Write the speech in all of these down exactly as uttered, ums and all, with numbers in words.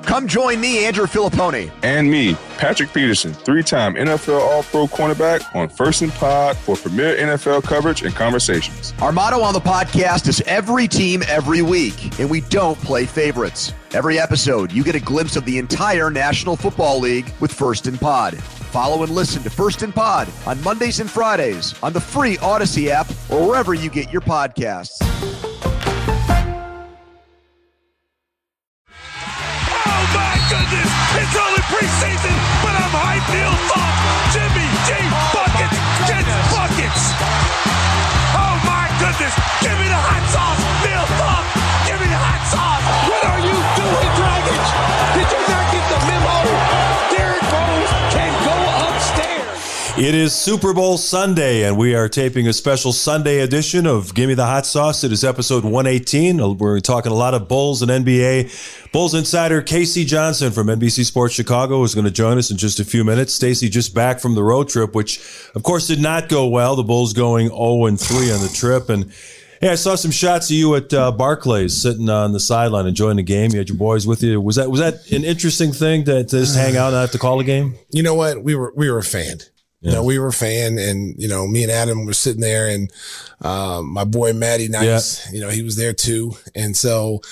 Come join me, Andrew Filipponi. And me, Patrick Peterson, three-time N F L All-Pro cornerback on First and Pod for premier N F L coverage and conversations. Our motto on the podcast is every team, every week, and we don't play favorites. Every episode, you get a glimpse of the entire National Football League with First and Pod. Follow and listen to First and Pod on Mondays and Fridays on the free Odyssey app or wherever you get your podcasts. Goodness, it's only preseason, but I'm hyped. Neil Thought, Jimmy G, buckets, gets buckets. Oh my goodness, give me the hot sauce, Neil Thought, give me the hot sauce. What are you doing, Dragic? Did you not get the memo? Derrick Rose can go upstairs. It is Super Bowl Sunday, and we are taping a special Sunday edition of Gimme the Hot Sauce. It is episode one eighteen. We're talking a lot of Bulls and N B A. Bulls insider Casey Johnson from N B C Sports Chicago is going to join us in just a few minutes. Stacey just back from the road trip, which, of course, did not go well. The Bulls going oh and three on the trip. And, hey, I saw some shots of you at uh, Barclays sitting on the sideline enjoying the game. You had your boys with you. Was that was that an interesting thing to, to just hang out and not have to call a game? You know what? We were we were a fan. Yeah. You know, we were a fan, and, you know, me and Adam were sitting there, and um, my boy Matty Nice, yeah. you know, he was there too. And so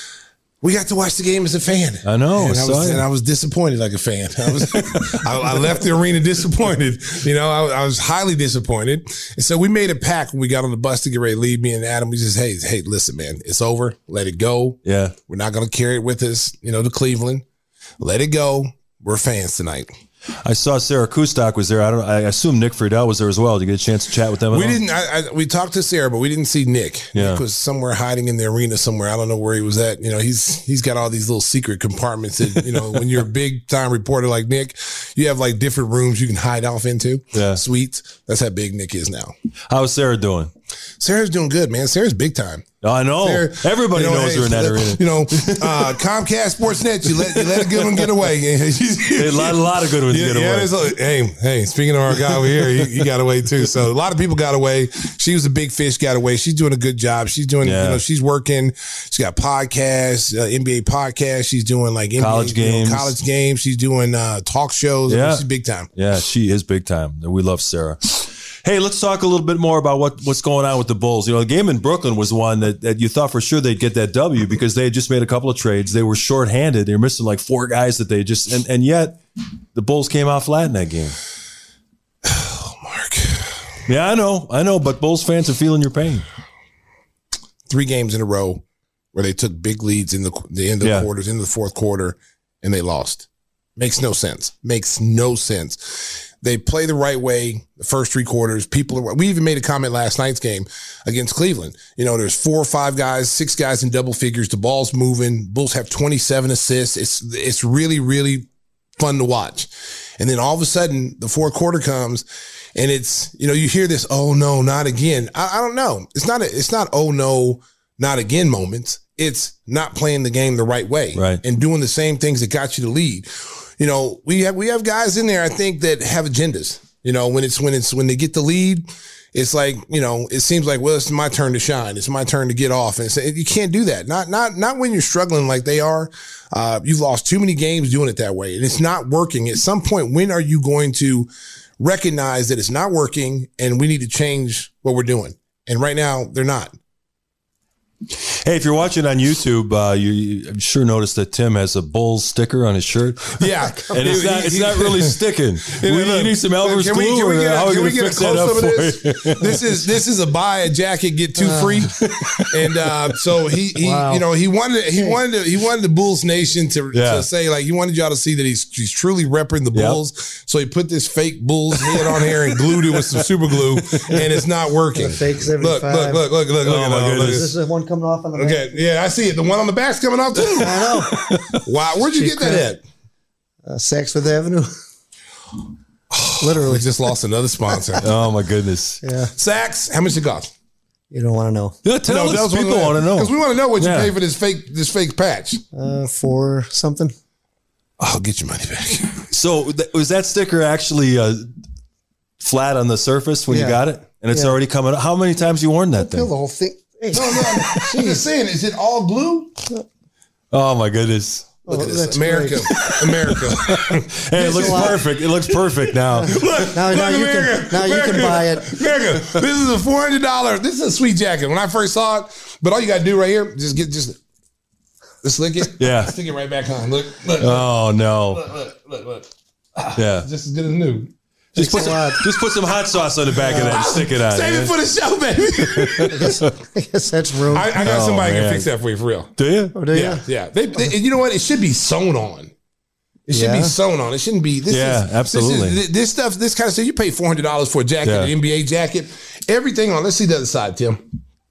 we got to watch the game as a fan. I know. And I was, and I was disappointed like a fan. I was, I, I left the arena disappointed. You know, I, I was highly disappointed. And so we made a pact when we got on the bus to get ready to leave. Me and Adam, we just, hey, hey, listen, man, it's over. Let it go. Yeah. We're not going to carry it with us, you know, to Cleveland. Let it go. We're fans tonight. I saw Sarah Kustok was there. I don't. I assume Nick Friedel was there as well. Did you get a chance to chat with them? We didn't. I, I, we talked to Sarah, but we didn't see Nick. Yeah. Nick was somewhere hiding in the arena somewhere. I don't know where he was at. You know, he's he's got all these little secret compartments that, you know, when you're a big time reporter like Nick, you have like different rooms you can hide off into. Yeah. Suites. That's how big Nick is now. How's Sarah doing? Sarah's doing good, man. Sarah's big time. I know. Sarah, Everybody you know, knows hey, her in that arena. You know, uh, Comcast Sportsnet, you let you let a good one get away. a, lot, a lot of good ones yeah, get yeah, away. A, hey, hey, speaking of our guy over here, he, he got away too. So a lot of people got away. She was a big fish, got away. She's doing a good job. She's doing, yeah. you know, she's working. She's got podcasts, uh, N B A podcasts. She's doing like college N B A, games. You know, college games. She's doing uh, talk shows. Yeah. I mean, she's big time. Yeah, she is big time. We love Sarah. Hey, let's talk a little bit more about what, what's going on with the Bulls. You know, the game in Brooklyn was one that, that you thought for sure they'd get that W because they had just made a couple of trades. They were shorthanded. They were missing like four guys that they just, and, and yet the Bulls came out flat in that game. Oh, Mark. Yeah, I know. I know. But Bulls fans are feeling your pain. Three games in a row where they took big leads in the, the end of yeah. the quarters, in the fourth quarter, and they lost. Makes no sense. Makes no sense. They play the right way the first three quarters. People are, we even made a comment last night's game against Cleveland. You know, there's four or five guys, six guys in double figures. The ball's moving. Bulls have twenty-seven assists. It's, it's really, really fun to watch. And then all of a sudden the fourth quarter comes and it's, you know, you hear this, oh no, not again. I, I don't know. It's not, a, it's not, oh no, not again moments. It's not playing the game the right way right. and doing the same things that got you the lead. You know, we have we have guys in there, I think, that have agendas. You know, when it's when it's when they get the lead, it's like, you know, it seems like, well, it's my turn to shine. It's my turn to get off. And it's, you can't do that. Not not not when you're struggling like they are. Uh, you've lost too many games doing it that way, and it's not working. At some point, when are you going to recognize that it's not working and we need to change what we're doing? And right now, they're not. Hey, if you're watching on YouTube, uh, you, you I'm sure noticed that Tim has a Bulls sticker on his shirt. Yeah, and it's not it's not really sticking. We, you need some Elmer's can glue. We, can we get, how are we can we going to get fix that up for this? you? This is this is a buy a jacket get two free, and uh, so he, he wow. you know he wanted he wanted to, he wanted the Bulls Nation to, yeah. to say like he wanted y'all to see that he's he's truly repping the Bulls. Yep. So he put this fake Bulls head on here and glued it with some super glue, and it's not working. Fake seventy-five. Look look look look look look. Oh, look this is the one coming off on the back. Okay. Yeah, I see it. The one on the back's coming off too. I know. Wow, where'd you She's get that at? Uh, Saks Fifth Avenue. Literally, we just lost another sponsor. Oh my goodness. Yeah. Saks, how much it cost? You don't want to know. Yeah, tell no, us. People want to know because we want to know what yeah. you pay for this fake this fake patch. Uh, for something. I'll get your money back. So th- was that sticker actually uh, flat on the surface when yeah. you got it, and it's yeah. already coming? How many times you worn that Feel thing? the whole thing. Hey. No, no. I'm just saying, is it all glue? Oh my goodness. Look Oh, at this. that's America. America. Hey, it looks perfect. It looks perfect now. Look, Now, now look, you America, can now you America, can buy it. America, this is a four hundred dollars. This is a sweet jacket. When I first saw it, but all you got to do right here, just get, just, just lick it. Yeah. Stick it right back on. Look, look, Oh no. look, look, look, look. Yeah. Just as good as new. Just put, some, just put some hot sauce on the back of that and stick it on. Save it for the show, baby. I guess, I guess that's room. I, I got Oh, somebody who man. can fix that for you for real. Do you? oh, do you? Yeah, yeah. They, they, you know what? It should be sewn on. It should Yeah. be sewn on. It shouldn't be. This Yeah, is, absolutely. This, is, this stuff, this kind of stuff, you pay four hundred dollars for a jacket, Yeah. an N B A jacket, everything on. Let's see the other side, Tim.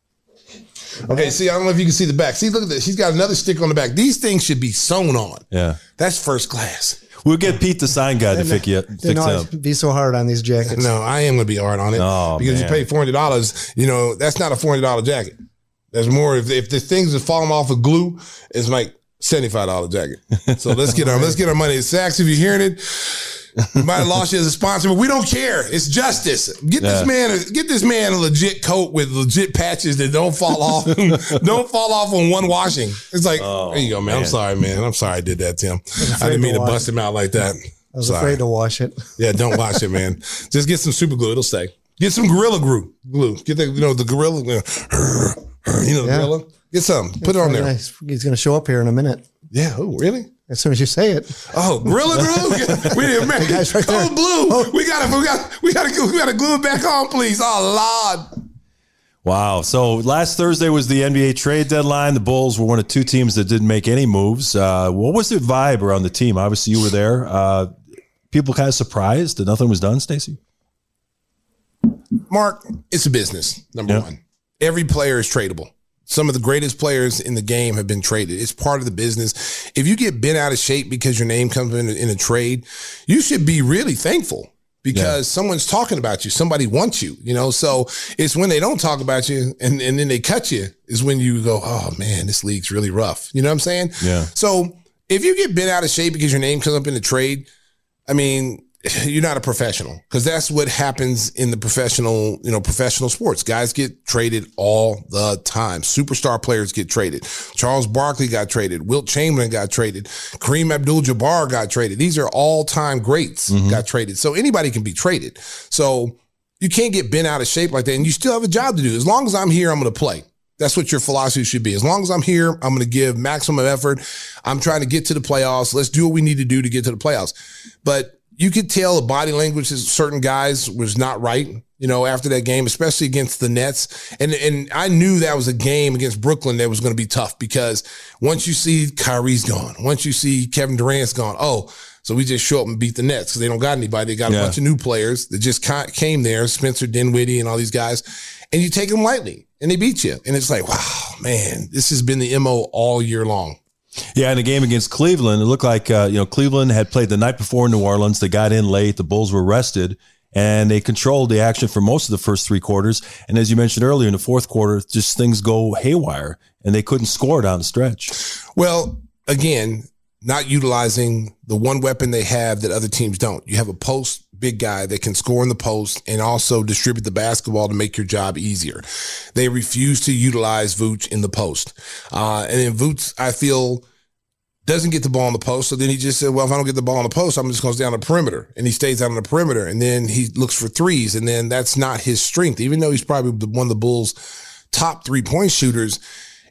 Okay, see, I don't know if you can see the back. See, look at this. He's got another sticker on the back. These things should be sewn on. Yeah. That's first class. We'll get Pete, the sign guy, to fix you. Didn't Fix always them. be so hard on these jackets. No, I am going to be hard on it Oh, because man. you pay four hundred dollars. You know, that's not a four hundred dollars jacket. That's more, if, if the things are falling off of glue, it's like seventy-five dollars jacket. So let's get our, let's get our money. Saks, if you're hearing it, we might have lost you as a sponsor, but we don't care. It's justice. Get Yeah. this man, a, get this man a legit coat with legit patches that don't fall off, don't fall off on one washing. It's like, Oh, there you go, man. I'm man. sorry, man. I'm sorry I did that, Tim. I didn't mean to to watch bust him out like that. I was Sorry. afraid to wash it. Yeah, don't wash it, man. Just get some super glue. It'll stay. Get some Gorilla glue. Glue. Get the, you know, the Gorilla. You know, the Yeah. Gorilla. Get some. Put it on there. Nice. He's going to show up here in a minute. Yeah. Oh, really? As soon as you say it. Oh, Gorilla glue. We didn't make guy's right there. Oh, blue. We gotta, we gotta, we gotta, we gotta glue it back on, please. Oh, Lord. Wow. So last Thursday was the N B A trade deadline. The Bulls were one of two teams that didn't make any moves. Uh, what was the vibe around the team? Obviously, you were there. Uh, people kind of surprised that nothing was done, Stacey? Mark, it's a business. Number Yeah. one, every player is tradable. Some of the greatest players in the game have been traded. It's part of the business. If you get bent out of shape because your name comes in in a trade, you should be really thankful because Yeah. someone's talking about you. Somebody wants you, you know? So it's when they don't talk about you and, and then they cut you is when you go, oh man, this league's really rough. You know what I'm saying? Yeah. So if you get bent out of shape because your name comes up in a trade, I mean, you're not a professional because that's what happens in the professional, you know, professional sports. Guys get traded all the time. Superstar players get traded. Charles Barkley got traded. Wilt Chamberlain got traded. Kareem Abdul-Jabbar got traded. These are all-time greats got traded. So anybody can be traded. So you can't get bent out of shape like that. And you still have a job to do. As long as I'm here, I'm going to play. That's what your philosophy should be. As long as I'm here, I'm going to give maximum effort. I'm trying to get to the playoffs. Let's do what we need to do to get to the playoffs. But you could tell the body language of certain guys was not right, you know, after that game, especially against the Nets. And and I knew that was a game against Brooklyn that was going to be tough because once you see Kyrie's gone, once you see Kevin Durant's gone, oh, so we just show up and beat the Nets because they don't got anybody. They got Yeah. a bunch of new players that just ca- came there, Spencer Dinwiddie and all these guys, and you take them lightly and they beat you. And it's like, wow, man, this has been the M O all year long. Yeah, in the game against Cleveland, it looked like uh, you know Cleveland had played the night before in New Orleans. They got in late. The Bulls were rested, and they controlled the action for most of the first three quarters. And as you mentioned earlier, in the fourth quarter, just things go haywire, and they couldn't score down the stretch. Well, again, not utilizing the one weapon they have that other teams don't. You have a post big guy that can score in the post and also distribute the basketball to make your job easier. They refuse to utilize Vooch in the post. Uh, and then Vooch, I feel, doesn't get the ball in the post. So then he just said, well, if I don't get the ball in the post, I'm just going to stay on the perimeter. And he stays out on the perimeter. And then he looks for threes. And then that's not his strength, even though he's probably the, one of the Bulls' top three-point shooters.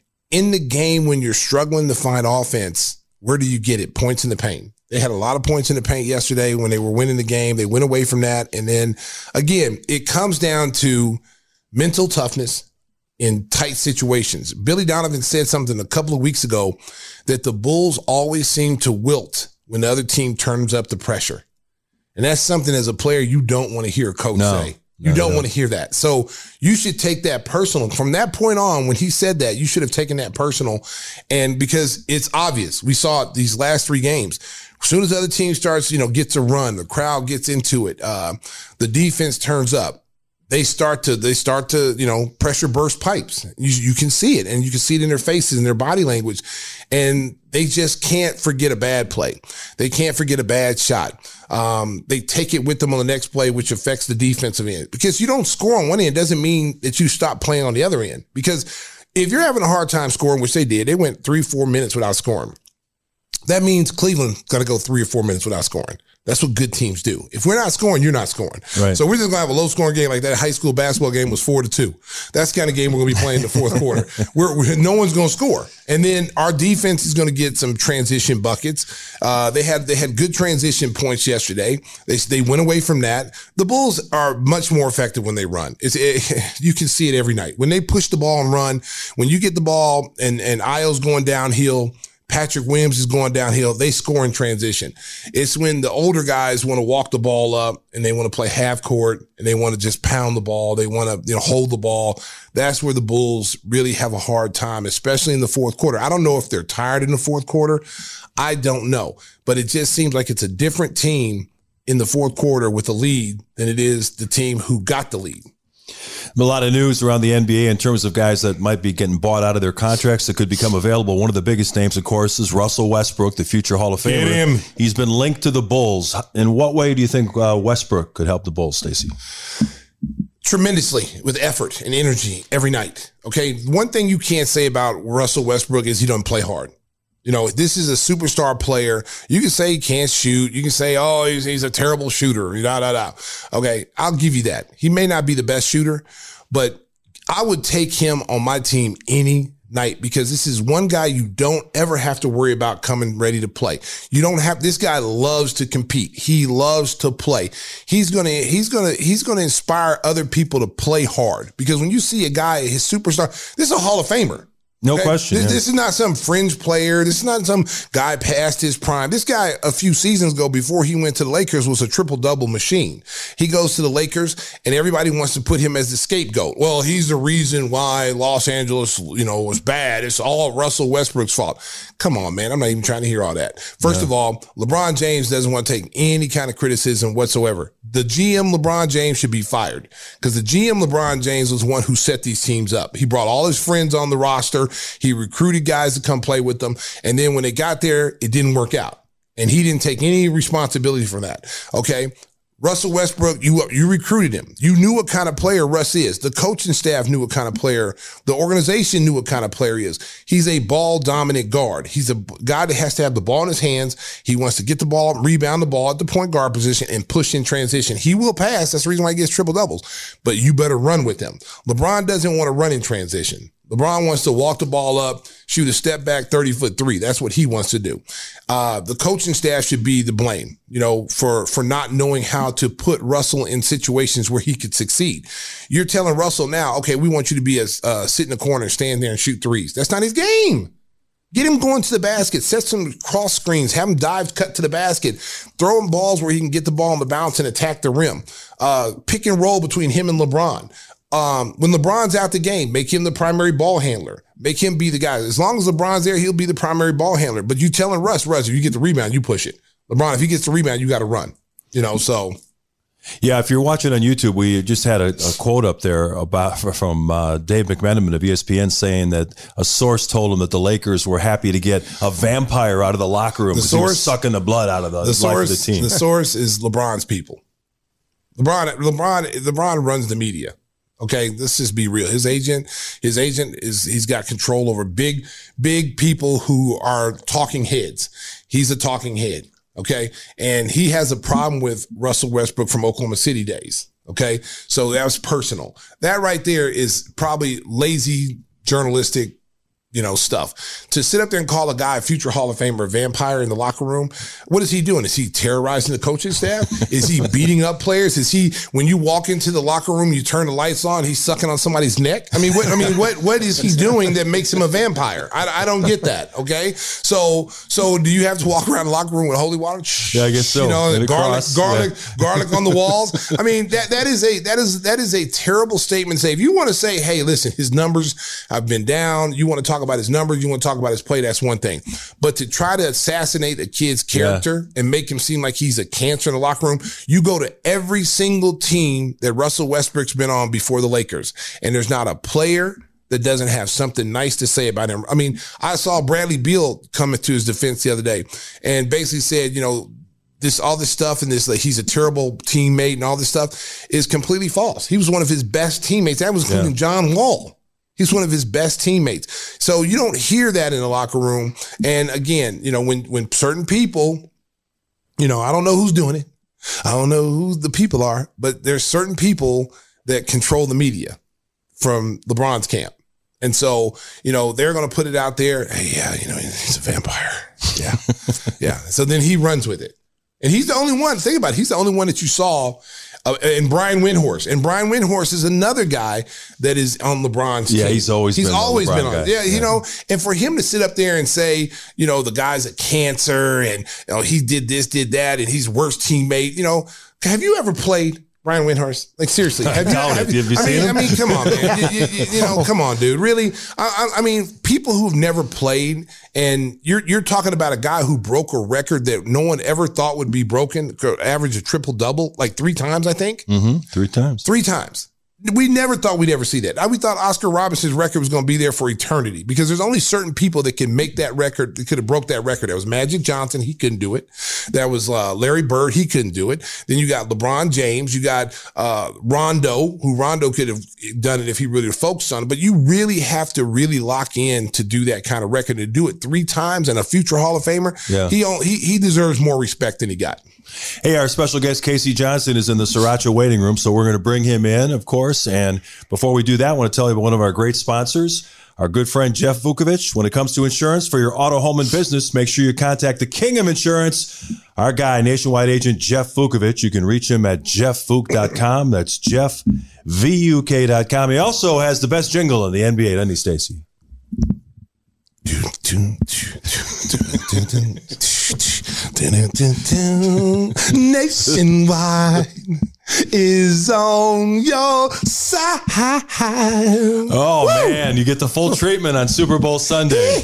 In the game when you're struggling to find offense, where do you get it? Points in the paint. They had a lot of points in the paint yesterday when they were winning the game. They went away from that. And then, again, it comes down to mental toughness in tight situations. Billy Donovan said something a couple of weeks ago that the Bulls always seem to wilt when the other team turns up the pressure. And that's something as a player you don't want to hear a coach No. say. You No, don't no. want to hear that. So you should take that personal. From that point on, when he said that, you should have taken that personal. And because it's obvious, we saw it these last three games. As soon as the other team starts, you know, gets a run, the crowd gets into it, uh, the defense turns up. They start to, they start to, you know, pressure burst pipes. You, you can see it, and you can see it in their faces and their body language. And they just can't forget a bad play. They can't forget a bad shot. Um, they take it with them on the next play, which affects the defensive end. Because you don't score on one end doesn't mean that you stop playing on the other end. Because if you're having a hard time scoring, which they did, they went three, four minutes without scoring. that means Cleveland's got to go three or four minutes without scoring. That's what good teams do. If we're not scoring, you're not scoring. Right. So we're just gonna have a low scoring game like that high school basketball game was four to two. That's the kind of game we're gonna be playing in the fourth quarter. We're, we're no one's gonna score, and then our defense is gonna get some transition buckets. Uh, they had they had good transition points yesterday. They they went away from that. The Bulls are much more effective when they run. It's it, you can see it every night when they push the ball and run. When you get the ball and and Ayo's going downhill, Patrick Williams is going downhill, they score in transition. It's when the older guys want to walk the ball up and they want to play half court and they want to just pound the ball. They want to, you know, hold the ball. That's where the Bulls really have a hard time, especially in the fourth quarter. I don't know if they're tired in the fourth quarter. I don't know, but it just seems like it's a different team in the fourth quarter with the lead than it is the team who got the lead. A lot of news around the N B A in terms of guys that might be getting bought out of their contracts that could become available. One of the biggest names, of course, is Russell Westbrook, the future Hall of Famer. Get him. He's been linked to the Bulls. In what way do you think uh, Westbrook could help the Bulls, Stacey? Tremendously, with effort and energy every night. Okay, one thing you can't say about Russell Westbrook is he doesn't play hard. You know, this is a superstar player. You can say he can't shoot. You can say, oh, he's, he's a terrible shooter. Da, da, da. Okay, I'll give you that. He may not be the best shooter, but I would take him on my team any night because this is one guy you don't ever have to worry about coming ready to play. You don't have, this guy loves to compete. He loves to play. He's going to, he's going to, he's going to inspire other people to play hard because when you see a guy, his superstar, this is a Hall of Famer. No okay? question. This, yeah. this is not some fringe player. This is not some guy past his prime. This guy, a few seasons ago, before he went to the Lakers, was a triple-double machine. He goes to the Lakers, and everybody wants to put him as the scapegoat. Well, he's the reason why Los Angeles, you know, was bad. It's all Russell Westbrook's fault. Come on, man. I'm not even trying to hear all that. First yeah. of all, LeBron James doesn't want to take any kind of criticism whatsoever. The G M LeBron James should be fired because the G M LeBron James was one who set these teams up. He brought all his friends on the roster. He recruited guys to come play with them. And then when they got there, it didn't work out. And he didn't take any responsibility for that. Okay. Russell Westbrook, you you recruited him. You knew what kind of player Russ is. The coaching staff knew what kind of player. The organization knew what kind of player he is. He's a ball-dominant guard. He's a guy that has to have the ball in his hands. He wants to get the ball, rebound the ball at the point guard position, and push in transition. He will pass. That's the reason why he gets triple-doubles. But you better run with him. LeBron doesn't want to run in transition. LeBron wants to walk the ball up, shoot a step back thirty-foot three. That's what he wants to do. Uh, the coaching staff should be the blame, you know, for, for not knowing how to put Russell in situations where he could succeed. You're telling Russell now, okay, we want you to be a, uh, sit in the corner, stand there and shoot threes. That's not his game. Get him going to the basket, set some cross screens, have him dive, cut to the basket, throw him balls where he can get the ball on the bounce and attack the rim. Uh, pick and roll between him and LeBron. Um, when LeBron's out the game, make him the primary ball handler. Make him be the guy. As long as LeBron's there, he'll be the primary ball handler. But you telling Russ, Russ, if you get the rebound, you push it. LeBron, if he gets the rebound, you got to run. You know, so. Yeah, if you're watching on YouTube, we just had a, a quote up there about from uh, Dave McMenamin of E S P N saying that a source told him that the Lakers were happy to get a vampire out of the locker room because he was sucking the blood out of the, the life source, of the team. The source is LeBron's people. LeBron, LeBron, LeBron runs the media. Okay, let's just be real. His agent, his agent is, he's got control over big, big people who are talking heads. He's a talking head. Okay. And he has a problem with Russell Westbrook from Oklahoma City days. Okay. So that was personal. That right there is probably lazy journalistic, you know, stuff. To sit up there and call a guy a future Hall of Famer a vampire in the locker room, what is he doing? Is he terrorizing the coaching staff? Is he beating up players? Is he, when you walk into the locker room, you turn the lights on, he's sucking on somebody's neck? I mean, what, I mean, what, what is he doing that makes him a vampire? I, I don't get that. Okay. So, so do you have to walk around the locker room with holy water? Yeah, I guess so. You know, garlic, cross, garlic, yeah. garlic on the walls. I mean, that, that is a, that is, that is a terrible statement to say. If you want to say, hey, listen, his numbers have been down. You want to talk about his numbers. You want to talk about his play. That's one thing. But to try to assassinate a kid's character yeah. and make him seem like he's a cancer in the locker room, you go to every single team that Russell Westbrook's been on before the Lakers, and there's not a player that doesn't have something nice to say about him. I mean, I saw Bradley Beal come to his defense the other day and basically said, you know, this, all this stuff and this, like, he's a terrible teammate and all this stuff is completely false. He was one of his best teammates. That was including yeah. John Wall. He's one of his best teammates. So you don't hear that in the locker room. And again, you know, when, when certain people, you know, I don't know who's doing it. I don't know who the people are, but there's certain people that control the media from LeBron's camp. And so, you know, they're going to put it out there. Hey, yeah, you know, he's a vampire. Yeah. Yeah. So then he runs with it. And he's the only one. Think about it. He's the only one that you saw. Uh, and Brian Windhorst. And Brian Windhorst is another guy that is on LeBron's yeah, team. he's always he's been always been on. guy. Yeah, you yeah. know, and for him to sit up there and say, you know, the guy's a cancer and you know, he did this, did that, and he's worst teammate. You know, have you ever played Brian Windhorst? Like seriously, have you, have, have you, have you I seen mean, him? I mean, come on, man. you, you, you know, come on, dude. Really? I, I, I mean, people who've never played, and you're you're talking about a guy who broke a record that no one ever thought would be broken, average a triple double, like three times, I think. Mm-hmm. Three times. Three times. We never thought we'd ever see that. We thought Oscar Robinson's record was going to be there for eternity because there's only certain people that can make that record, that could have broke that record. That was Magic Johnson. He couldn't do it. That was uh, Larry Bird. He couldn't do it. Then you got LeBron James. You got uh, Rondo, who Rondo could have done it if he really focused on it. But you really have to really lock in to do that kind of record. To do it three times and a future Hall of Famer, yeah. he, he, he deserves more respect than he got. Hey, our special guest, K C Johnson, is in the Sriracha waiting room, so we're going to bring him in, of course. And before we do that, I want to tell you about one of our great sponsors, our good friend Jeff Vukovich. When it comes to insurance for your auto, home, and business, make sure you contact the King of Insurance, our guy, nationwide agent Jeff Vukovich. You can reach him at jeff vuk dot com. That's jeff vuk dot com. He also has the best jingle in the N B A, doesn't he, Stacey? Nationwide is on your side. Oh, Woo! Man, you get the full treatment on Super Bowl Sunday.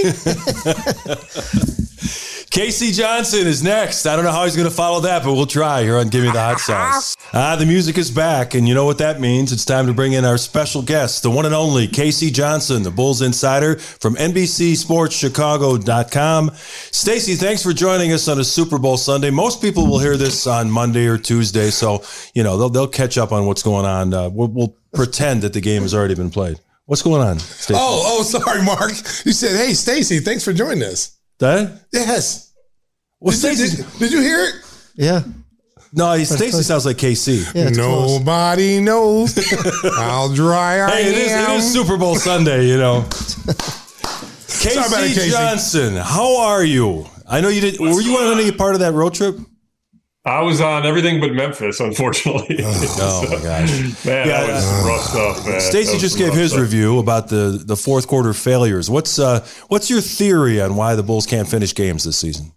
K C Johnson is next. I don't know how he's going to follow that, but we'll try here on Give Me the Hot Sauce. Ah, the music is back, and you know what that means. It's time to bring in our special guest, the one and only K C Johnson, the Bulls insider from N B C Sports Chicago dot com. Stacey, thanks for joining us on a Super Bowl Sunday. Most people will hear this on Monday or Tuesday, so you know they'll they'll catch up on what's going on. Uh, we'll, we'll pretend that the game has already been played. What's going on, Stacey? Oh, oh, sorry, Mark. You said, "Hey, Stacey, thanks for joining us." That? Yes. Well, did, you, did, did you hear it? Yeah. No, Stacey sounds like K C. Yeah, Nobody knows how dry I hey, it is, am. it is Super Bowl Sunday, you know. K C Johnson, how are you? I know you did. Were you on any part of that road trip? I was on everything but Memphis, unfortunately. Oh, my gosh. Man, Yeah, that was uh, rough stuff, man. Stacey just gave his stuff. review about the, the fourth quarter failures. What's uh what's your theory on why the Bulls can't finish games this season?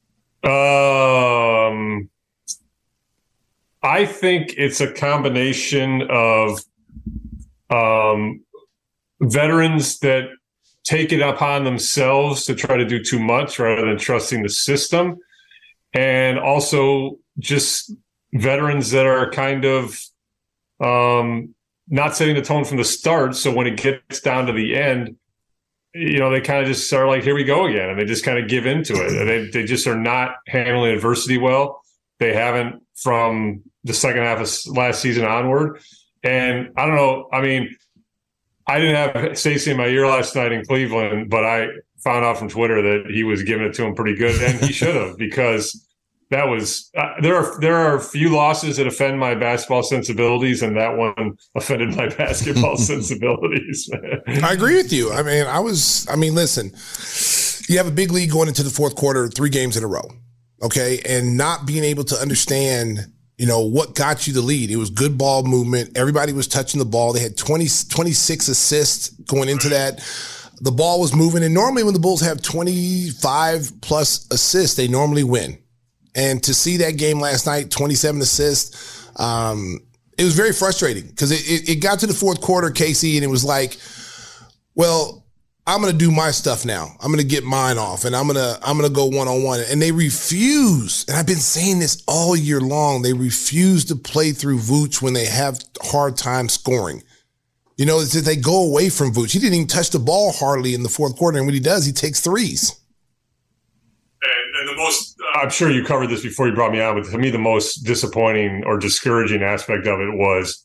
Um, I think it's a combination of um, veterans that take it upon themselves to try to do too much rather than trusting the system. And also just veterans that are kind of um, not setting the tone from the start. So when it gets down to the end, you know, they kind of just are like, here we go again. And they just kind of give into it. And they, they just are not handling adversity well. They haven't from the second half of last season onward. And I don't know. I mean, I didn't have Stacey in my ear last night in Cleveland, but I found out from Twitter that he was giving it to him pretty good, and he should have, because that was uh, there are there are a few losses that offend my basketball sensibilities, and that one offended my basketball sensibilities. Man. I agree with you. I mean, I was. I mean, listen, you have a big lead going into the fourth quarter, three games in a row, okay, and not being able to understand, you know, what got you the lead. It was good ball movement. Everybody was touching the ball. They had twenty, twenty-six assists going into that. The ball was moving. And normally when the Bulls have twenty-five plus assists, they normally win. And to see that game last night, twenty-seven assists, um, it was very frustrating because it, it, it got to the fourth quarter, K C, and it was like, well, I'm going to do my stuff now. I'm going to get mine off, and I'm going to I'm going to go one-on-one. And they refuse, and I've been saying this all year long, they refuse to play through Vooch when they have hard time scoring. You know, it's that they go away from Vooch. He didn't even touch the ball hardly in the fourth quarter, and when he does, he takes threes. And, and the most, I'm sure you covered this before you brought me on, but to me, the most disappointing or discouraging aspect of it was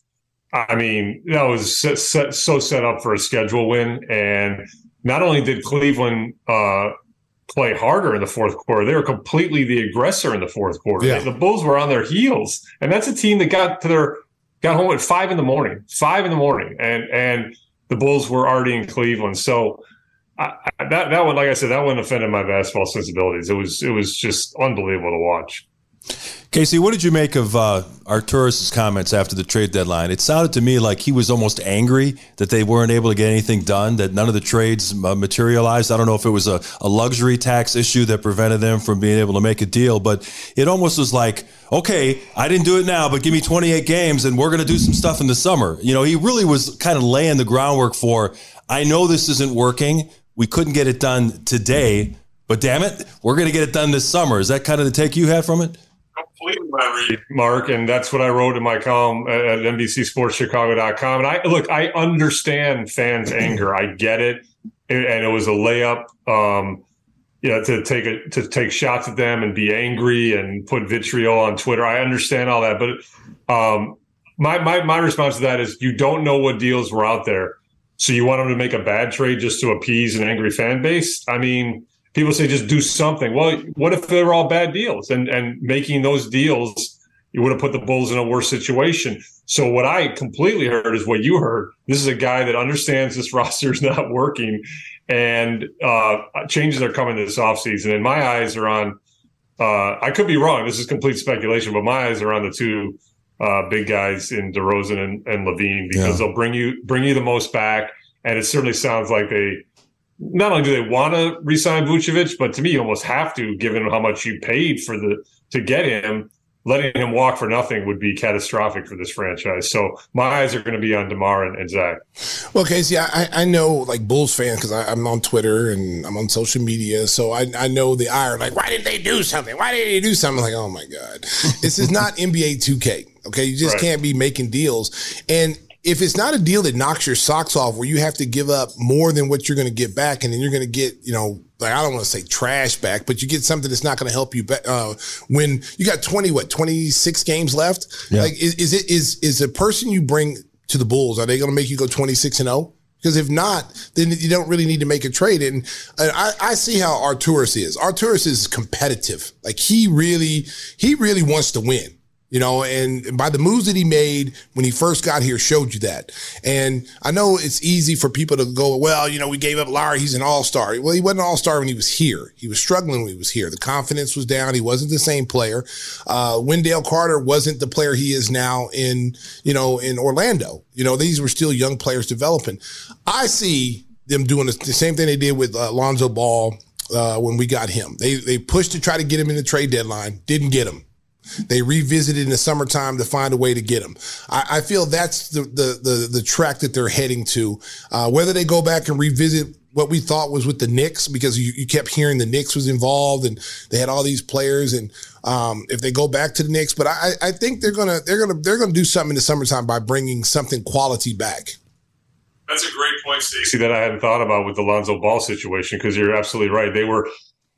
I mean, that was set, set, so set up for a schedule win. And not only did Cleveland uh, play harder in the fourth quarter, they were completely the aggressor in the fourth quarter. Yeah. The Bulls were on their heels. And that's a team that got to their got home at five in the morning, five in the morning. And and the Bulls were already in Cleveland. So I, I, that that one, like I said, that one offended my basketball sensibilities. It was it was just unbelievable to watch. Casey, what did you make of uh, Arturas' comments after the trade deadline? It sounded to me like he was almost angry that they weren't able to get anything done, that none of the trades uh, materialized. I don't know if it was a, a luxury tax issue that prevented them from being able to make a deal, but it almost was like, okay, I didn't do it now, but give me twenty-eight games and we're going to do some stuff in the summer. You know, he really was kind of laying the groundwork for, I know this isn't working. We couldn't get it done today, but damn it, we're going to get it done this summer. Is that kind of the take you had from it? Completely what I read, Mark, and that's what I wrote in my column at N B C Sports Chicago dot com. And I look, I understand fans' anger. I get it, and it was a layup, um, you know, to take a, to take shots at them and be angry and put vitriol on Twitter. I understand all that, but um, my my my response to that is, you don't know what deals were out there, so you want them to make a bad trade just to appease an angry fan base. I mean, people say just do something. Well, what if they were all bad deals? And and making those deals, you would have put the Bulls in a worse situation. So what I completely heard is what you heard. This is a guy that understands this roster is not working, and uh, changes are coming this offseason. And my eyes are on uh, – I could be wrong. This is complete speculation, but my eyes are on the two uh, big guys in DeRozan and, and Levine, because yeah. they'll bring you bring you the most back, and it certainly sounds like they – not only do they want to re-sign Vucevic, but to me, you almost have to, given how much you paid for the to get him. Letting him walk for nothing would be catastrophic for this franchise. So my eyes are going to be on DeMar and, and Zach. Well, Casey, I, I know like Bulls fans, because I'm on Twitter and I'm on social media. So I, I know the ire, like, why didn't they do something? Why didn't they do something? Like, oh my God, this is not N B A two K. Okay. You just right. can't be making deals. And if it's not a deal that knocks your socks off, where you have to give up more than what you're going to get back, and then you're going to get, you know, like, I don't want to say trash back, but you get something that's not going to help you back, uh, when you got twenty, what, twenty-six games left? Yeah. Like, is, is it, is, is the person you bring to the Bulls, are they going to make you go twenty-six and oh? Because if not, then you don't really need to make a trade. And I, I see how Arturas is. Arturas is competitive. Like, he really, he really wants to win. You know, and by the moves that he made when he first got here showed you that. And I know it's easy for people to go, well, you know, we gave up Lowry. He's an all-star. Well, he wasn't an all-star when he was here. He was struggling when he was here. The confidence was down. He wasn't the same player. Uh, Wendell Carter wasn't the player he is now in, you know, in Orlando. You know, these were still young players developing. I see them doing the same thing they did with uh, Lonzo Ball uh, when we got him. They, they pushed to try to get him in the trade deadline. Didn't get him. They revisited in the summertime to find a way to get him. I, I feel that's the, the, the, the track that they're heading to. Uh, whether they go back and revisit what we thought was with the Knicks, because you, you kept hearing the Knicks was involved and they had all these players. And, um, if they go back to the Knicks, but I, I think they're going to, they're going to, they're going to do something in the summertime by bringing something quality back. That's a great point, Stacey, that I hadn't thought about with the Lonzo Ball situation, because you're absolutely right. They were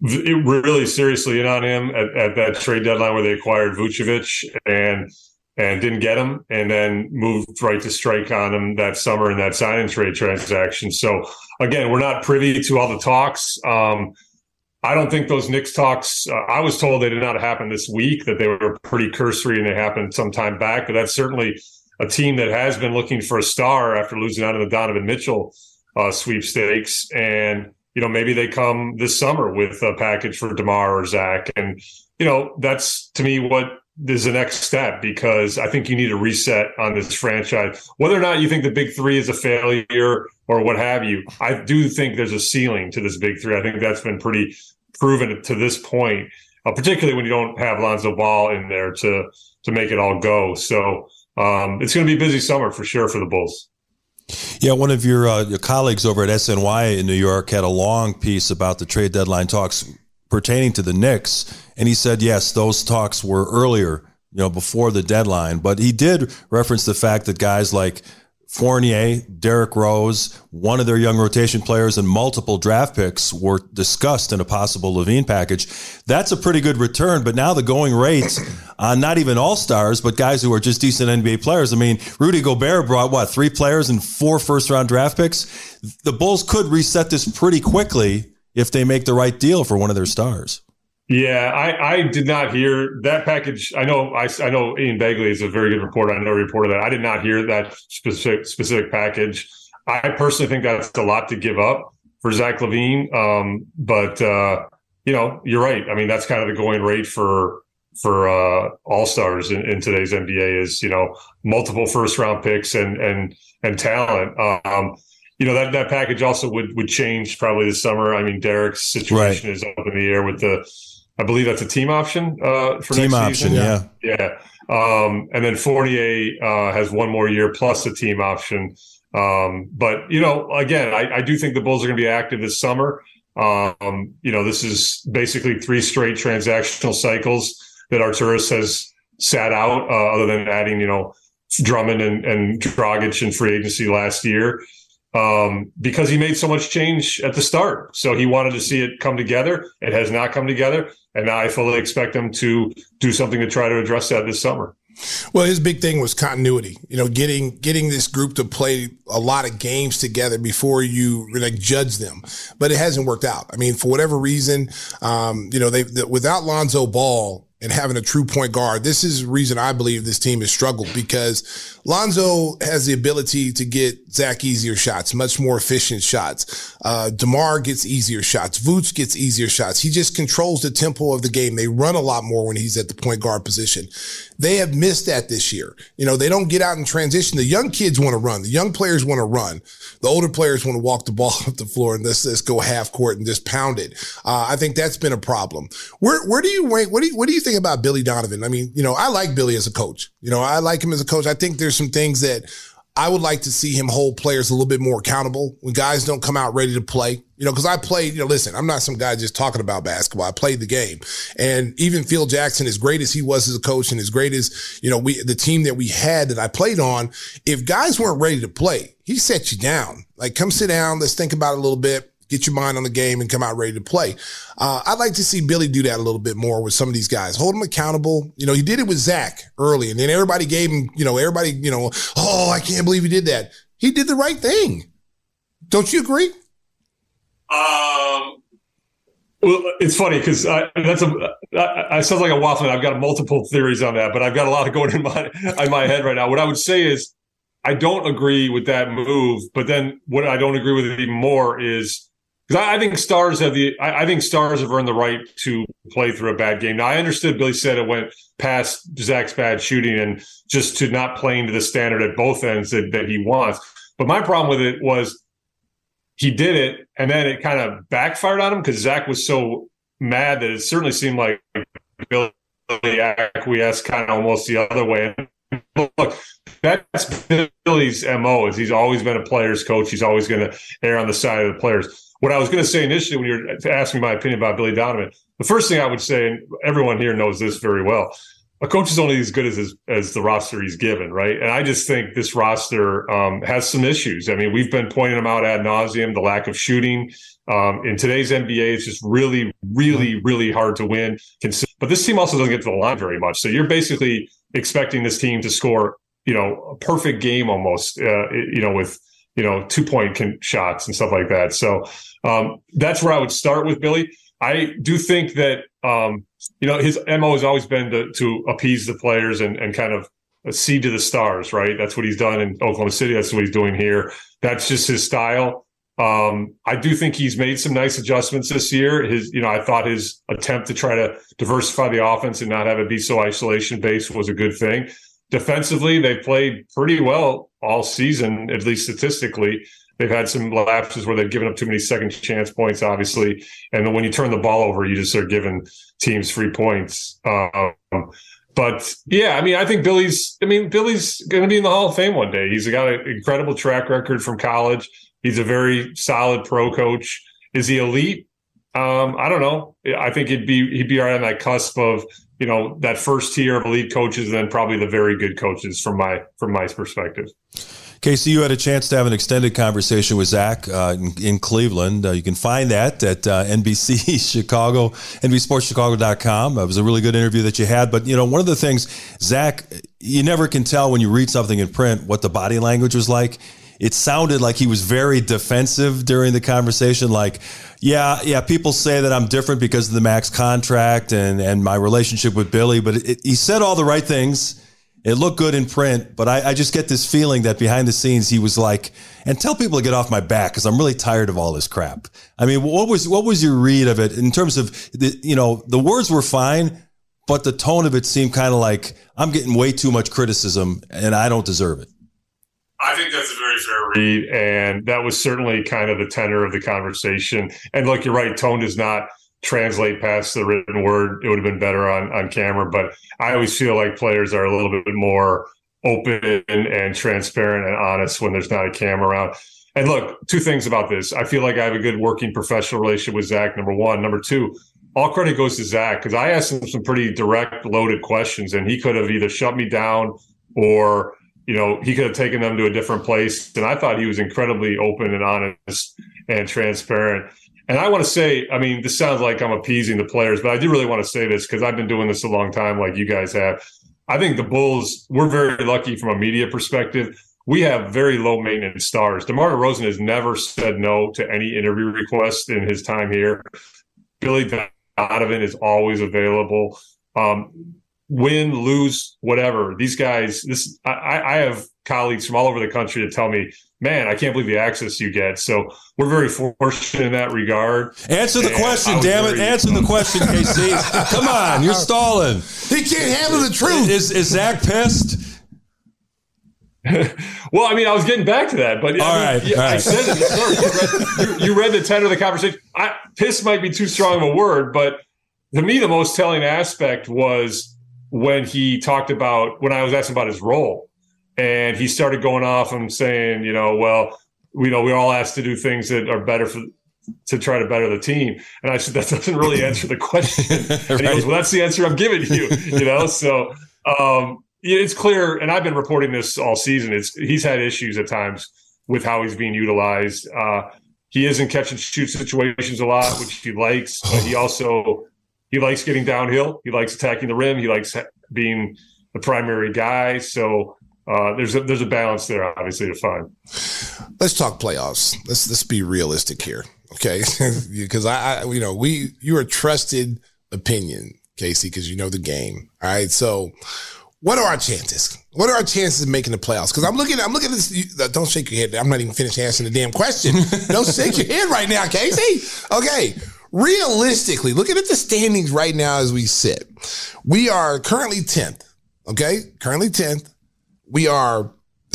really seriously in on him at, at that trade deadline where they acquired Vucevic and and didn't get him, and then moved right to strike on him that summer in that sign and trade transaction. So again, we're not privy to all the talks. Um, I don't think those Knicks talks, uh, I was told they did not happen this week, that they were pretty cursory and they happened some time back, but that's certainly a team that has been looking for a star after losing out in the Donovan Mitchell uh, sweepstakes. And you know, maybe they come this summer with a package for DeMar or Zach. And, you know, that's, to me, what is the next step, because I think you need a reset on this franchise. Whether or not you think the big three is a failure or what have you, I do think there's a ceiling to this big three. I think that's been pretty proven to this point, uh, particularly when you don't have Lonzo Ball in there to, to make it all go. So um, it's going to be a busy summer for sure for the Bulls. Yeah, one of your, uh, your colleagues over at S N Y in New York had a long piece about the trade deadline talks pertaining to the Knicks, and he said, yes, those talks were earlier, you know, before the deadline, but he did reference the fact that guys like Fournier, Derrick Rose, one of their young rotation players, and multiple draft picks were discussed in a possible Levine package. That's a pretty good return, but now the going rates on not even all-stars, but guys who are just decent N B A players. I mean, Rudy Gobert brought, what, three players and four first-round draft picks? The Bulls could reset this pretty quickly if they make the right deal for one of their stars. Yeah, I, I did not hear that package. I know I, I know Ian Begley is a very good reporter. I know he reported that. I did not hear that specific specific package. I personally think that's a lot to give up for Zach LaVine. Um, but uh, you know, you're right. I mean, that's kind of the going rate for for uh, all stars in, in today's N B A is, you know, multiple first round picks and and and talent. Um, you know, that that package also would would change probably this summer. I mean, Derek's situation right. is up in the air with the. I believe that's a team option uh, for team next option, season. yeah, yeah. Um, and then Fournier uh, has one more year plus a team option. Um, but you know, again, I, I do think the Bulls are going to be active this summer. Um, you know, this is basically three straight transactional cycles that Arturas has sat out, uh, other than adding, you know, Drummond and, and Dragic in free agency last year. Um, because he made so much change at the start. So he wanted to see it come together. It has not come together. And now I fully expect him to do something to try to address that this summer. Well, his big thing was continuity, you know, getting, getting this group to play a lot of games together before you like judge them, but it hasn't worked out. I mean, for whatever reason, um, you know, they, the, without Lonzo Ball and having a true point guard, this is the reason I believe this team has struggled, because Lonzo has the ability to get Zach easier shots, much more efficient shots. Uh, DeMar gets easier shots. Vooch gets easier shots. He just controls the tempo of the game. They run a lot more when he's at the point guard position. They have missed that this year. You know, they don't get out in transition. The young kids want to run. The young players want to run. The older players want to walk the ball up the floor and let's, let's go half court and just pound it. Uh, I think that's been a problem. Where, where do you rank? What do you, what do you think about Billy Donovan? I mean, you know, I like Billy as a coach. You know, I like him as a coach. I think there's some things that I would like to see him hold players a little bit more accountable when guys don't come out ready to play. You know, because I played, you know, listen, I'm not some guy just talking about basketball. I played the game. And even Phil Jackson, as great as he was as a coach and as great as, you know, we, the team that we had that I played on, if guys weren't ready to play, he set you down. Like, come sit down. Let's think about it a little bit. Get your mind on the game and come out ready to play. Uh, I'd like to see Billy do that a little bit more with some of these guys. Hold them accountable. You know, he did it with Zach early, and then everybody gave him, you know, everybody, you know, oh, I can't believe he did that. He did the right thing. Don't you agree? Um, well, it's funny because that's a, I, I sounds like a waffle. I've got multiple theories on that, but I've got a lot of going in my, in my head right now. What I would say is I don't agree with that move, but then what I don't agree with it even more is, because I, I think stars have the, I, I think stars have earned the right to play through a bad game. Now, I understood Billy said it went past Zach's bad shooting and just to not playing to the standard at both ends that, that he wants. But my problem with it was he did it, and then it kind of backfired on him because Zach was so mad that it certainly seemed like Billy acquiesced kind of almost the other way. Look, that's Billy's M O is he's always been a player's coach. He's always going to err on the side of the players. What I was going to say initially when you were asking me my opinion about Billy Donovan, the first thing I would say, and everyone here knows this very well, a coach is only as good as his, as the roster he's given, right? And I just think this roster um, has some issues. I mean, we've been pointing them out ad nauseum, the lack of shooting. Um, in today's N B A, it's just really, really, really hard to win. But this team also doesn't get to the line very much. So you're basically expecting this team to score, you know, a perfect game almost, uh, you know, with, you know, two-point con- shots and stuff like that. So um, that's where I would start with Billy. I do think that, um, you know, his M O has always been to, to appease the players and, and kind of cede to the stars, right? That's what he's done in Oklahoma City. That's what he's doing here. That's just his style. Um, I do think he's made some nice adjustments this year. His, you know, I thought his attempt to try to diversify the offense and not have it be so isolation-based was a good thing. Defensively, they played pretty well all season, at least statistically. They've had some lapses where they've given up too many second chance points, obviously. And then when you turn the ball over, you just are giving teams free points. Um, but yeah, I mean, I think Billy's, I mean, Billy's going to be in the Hall of Fame one day. He's got an incredible track record from college. He's a very solid pro coach. Is he elite? Um, I don't know. I think he'd be, he'd be right on that cusp of, you know, that first tier of elite coaches and then probably the very good coaches from my, from my perspective. Casey, you had a chance to have an extended conversation with Zach uh, in, in Cleveland. Uh, you can find that at uh, N B C Chicago, N B C Sports Chicago dot com. It was a really good interview that you had. But, you know, one of the things, Zach, you never can tell when you read something in print what the body language was like. It sounded like he was very defensive during the conversation. Like, yeah, yeah, people say that I'm different because of the max contract and, and my relationship with Billy. But it, it, he said all the right things. It looked good in print, but I, I just get this feeling that behind the scenes he was like, and tell people to get off my back because I'm really tired of all this crap. I mean, what was what was your read of it in terms of, the, you know, the words were fine, but the tone of it seemed kind of like I'm getting way too much criticism and I don't deserve it. I think that's a very fair read, and that was certainly kind of the tenor of the conversation. And look, you're right, tone does not translate past the written word. It would have been better on, on camera, but I always feel like players are a little bit more open and transparent and honest when there's not a camera around. And look, two things about this. I feel like I have a good working professional relationship with Zach, number one. Number two, all credit goes to Zach because I asked him some pretty direct, loaded questions, and he could have either shut me down or, you know, he could have taken them to a different place. And I thought he was incredibly open and honest and transparent. And I want to say, I mean, this sounds like I'm appeasing the players, but I do really want to say this because I've been doing this a long time like you guys have. I think the Bulls, we're very lucky from a media perspective. We have very low maintenance stars. DeMar DeRozan has never said no to any interview request in his time here. Billy Donovan is always available. Um, win, lose, whatever. These guys, this I, I have colleagues from all over the country that tell me, man, I can't believe the access you get. So we're very fortunate in that regard. Answer the and question, damn it. Very, Answer the question, K C. Come on, you're stalling. He can't handle the truth. Is, is Zach pissed? Well, I mean, I was getting back to that, but all I, mean, right, yeah, all I right. said it. You read, you, you read the tenor of the conversation. I, piss might be too strong of a word, but to me, the most telling aspect was when he talked about, when I was asking about his role. And he started going off and saying, you know, well, we know we're all asked to do things that are better for to try to better the team. And I said, that doesn't really answer the question. And right. he goes, well, that's the answer I'm giving you, you know? So um, it's clear, and I've been reporting this all season. It's he's had issues at times with how he's being utilized. Uh, he is in catch and shoot situations a lot, which he likes, but he also, he likes getting downhill. He likes attacking the rim. He likes being the primary guy. So, Uh, there's a there's a balance there, obviously, to find. Let's talk playoffs. Let's let's be realistic here, okay? Because I, I, you know, we you're a trusted opinion, Casey, because you know the game. All right, so what are our chances? What are our chances of making the playoffs? Because I'm looking, I'm looking at this. You, don't shake your head. I'm not even finished answering the damn question. Don't shake your head right now, Casey. Okay. Realistically, looking at the standings right now as we sit, we are currently tenth. Okay, currently tenth. We are,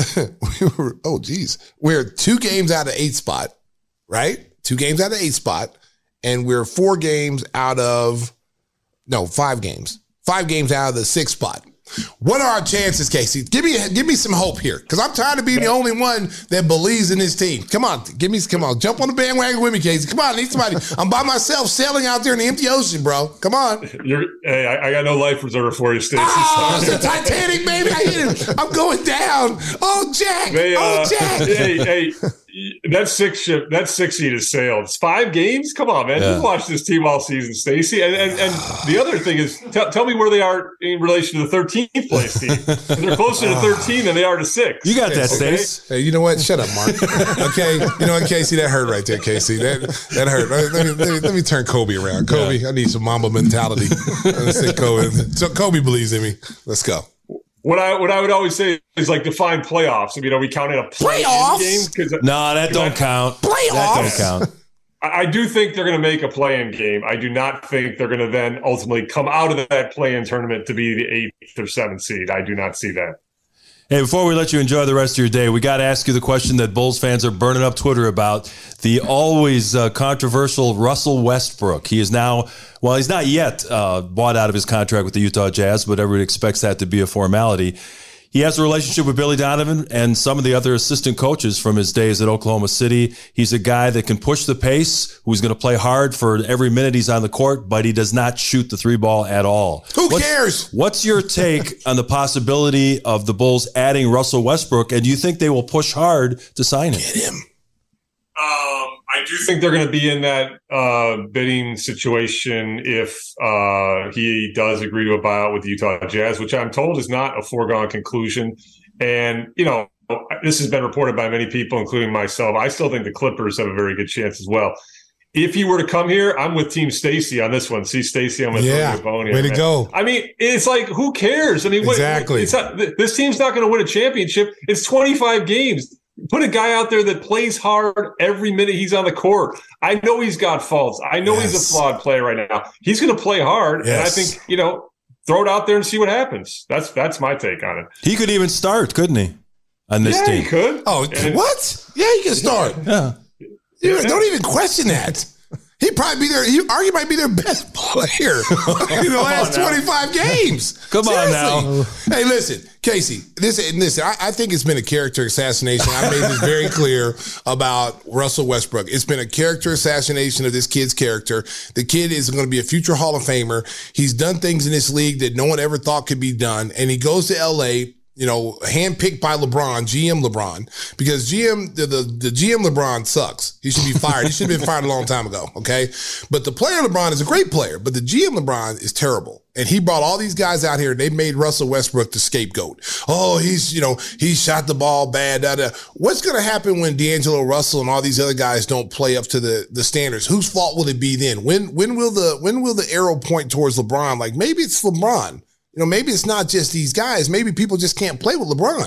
we were, oh, geez. We're two games out of eight spot, right? Two games out of eight spot. And we're four games out of, no, five games. Five games out of the sixth spot. What are our chances, Casey? Give me give me some hope here, because I'm tired of being the only one that believes in this team. Come on, give me, come on, jump on the bandwagon with me, Casey. Come on, I need somebody. I'm by myself sailing out there in the empty ocean, bro. Come on. You're, hey, I, I got no life reserver for you, Stacey. Oh, it's the Titanic, baby. I hit it. I'm going down. Oh, Jack. They, uh, oh, Jack. Hey, hey. That six ship, that six seed is sailed. It's five games. Come on, man! Yeah. You've watched this team all season, Stacey. And, and and the other thing is, t- tell me where they are in relation to the thirteenth place team. They're closer to thirteen than they are to six. You got that, okay? Stace. Hey, you know what? Shut up, Mark. Okay, you know what, Casey? That hurt right there, Casey. That that hurt. Let me, let me, let me turn Kobe around. Kobe, yeah. I need some Mamba mentality. Let's say Kobe. So Kobe believes in me. Let's go. What I what I would always say is like define playoffs. I mean, are we counting a playoffs game? Because no, that don't I, count. Playoffs that don't count. I, I do think they're going to make a play-in game. I do not think they're going to then ultimately come out of that play-in tournament to be the eighth or seventh seed. I do not see that. Hey, before we let you enjoy the rest of your day, we got to ask you the question that Bulls fans are burning up Twitter about, the always uh, controversial Russell Westbrook. He is now, well, he's not yet uh, bought out of his contract with the Utah Jazz, but everybody expects that to be a formality. He has a relationship with Billy Donovan and some of the other assistant coaches from his days at Oklahoma City. He's a guy that can push the pace, who's going to play hard for every minute he's on the court, but he does not shoot the three ball at all. Who what's, cares? What's your take on the possibility of the Bulls adding Russell Westbrook, and do you think they will push hard to sign him? Get him. Um, I do think they're going to be in that uh, bidding situation if uh, he does agree to a buyout with the Utah Jazz, which I'm told is not a foregone conclusion. And, you know, this has been reported by many people, including myself. I still think the Clippers have a very good chance as well. If he were to come here, I'm with Team Stacey on this one. See, Stacey, I'm with yeah, a bone way here, to man. go. I mean, it's like, who cares? I mean, what, exactly. It's not, this team's not going to win a championship. It's twenty-five games. Put a guy out there that plays hard every minute he's on the court. I know he's got faults. I know yes. he's a flawed player right now. He's going to play hard, yes. and I think, you know, throw it out there and see what happens. That's that's my take on it. He could even start, couldn't he, on this yeah, team? he could. Oh, and what? Yeah, he can start. Yeah. yeah. Don't even question that. He'd probably be their, he arguably might be their best player in the last twenty-five games. Come Seriously. on now. Hey, listen, Casey, this, listen, I, I think it's been a character assassination. I made this very clear about Russell Westbrook. It's been a character assassination of this kid's character. The kid is going to be a future Hall of Famer. He's done things in this league that no one ever thought could be done. And he goes to L A, you know, handpicked by LeBron, G M LeBron, because G M, the, the, the G M LeBron sucks. He should be fired. He should have been fired a long time ago. Okay. But the player LeBron is a great player, but the G M LeBron is terrible. And he brought all these guys out here. They made Russell Westbrook the scapegoat. Oh, he's, you know, he shot the ball bad. Da, da. What's going to happen when D'Angelo Russell and all these other guys don't play up to the, the standards? Whose fault will it be then? When, when will the, when will the arrow point towards LeBron? Like maybe it's LeBron. You know, maybe it's not just these guys. Maybe people just can't play with LeBron.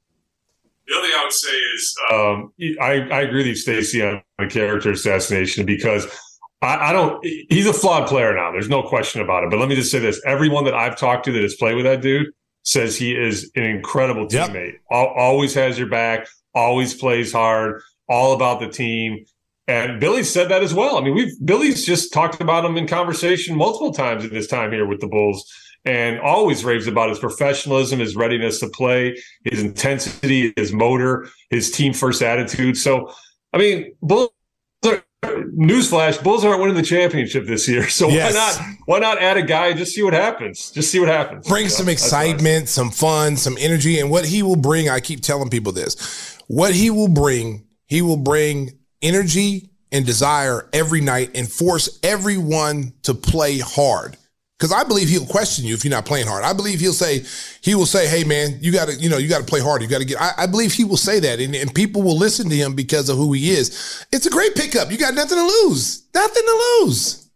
The other thing I would say is um, I, I agree with you, Stacey, on the character assassination because I, I don't – he's a flawed player now. There's no question about it. But let me just say this. Everyone that I've talked to that has played with that dude says he is an incredible teammate. Yep. Al- always has your back, always plays hard, all about the team. And Billy said that as well. I mean, we've Billy's just talked about him in conversation multiple times in his time here with the Bulls. And always raves about his professionalism, his readiness to play, his intensity, his motor, his team-first attitude. So, I mean, Bulls are, newsflash, Bulls aren't winning the championship this year. So yes. why not why not add a guy and just see what happens? Just see what happens. Bring so, some excitement, some fun, some energy. And what he will bring, I keep telling people this, what he will bring, he will bring energy and desire every night and force everyone to play hard. Because I believe he'll question you if you're not playing hard. I believe he'll say, he will say, hey, man, you got to, you know, you got to play hard. You got to get, I, I believe he will say that and, and people will listen to him because of who he is. It's a great pickup. You got nothing to lose. Nothing to lose.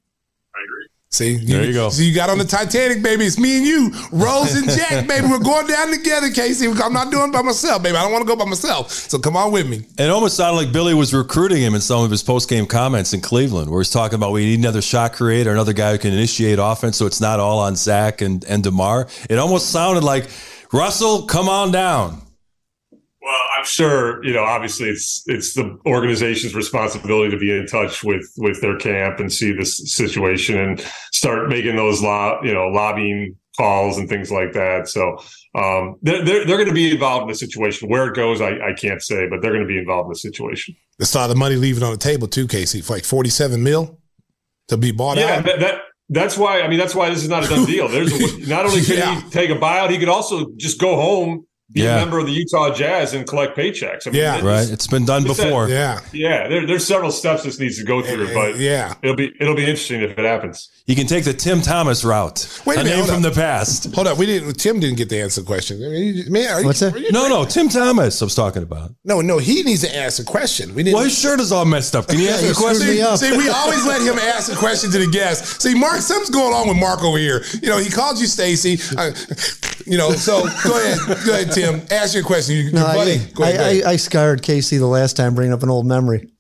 I agree. See, there you, you go. So you got on the Titanic, baby. It's me and you, Rose and Jack, baby. We're going down together, Casey. I'm not doing it by myself, baby. I don't want to go by myself. So come on with me. It almost sounded like Billy was recruiting him in some of his post-game comments in Cleveland, where he's talking about we need another shot creator, another guy who can initiate offense, so it's not all on Zach and, and DeMar. It almost sounded like, Russell, come on down. Well, I'm sure, you know, obviously it's it's the organization's responsibility to be in touch with with their camp and see this situation and start making those, lo- you know, lobbying calls and things like that. So um, they're, they're, they're going to be involved in the situation. Where it goes, I, I can't say, but they're going to be involved in the situation. I saw the money leaving on the table too, Casey, for like forty-seven mil to be bought yeah, out. Yeah, that, that that's why, I mean, that's why this is not a done deal. There's a, not only can yeah. he take a buyout, he could also just go home, be yeah. a member of the Utah Jazz and collect paychecks. I mean, yeah, it's, right. It's been done before. Yeah, yeah. There, there's several steps this needs to go through, but yeah, it'll be it'll be interesting if it happens. You can take the Tim Thomas route. Wait a, a minute, name from up. the past. Hold up, we didn't. Tim didn't get to answer the question. I mean, man, are you, what's that? Are you no, no, Tim Thomas. I was talking about. No, no, he needs to ask a question. We didn't. Well, his shirt is all messed up. Can you yeah, answer the question? See, see, we always let him ask a question to the guest. See, Mark, something's going on with Mark over here. You know, he called you Stacey. Uh, you know, so go ahead, go ahead, Tim. Ask your question. You, no, your buddy. I, Go ahead, I, go ahead. I, I scarred Casey the last time bringing up an old memory.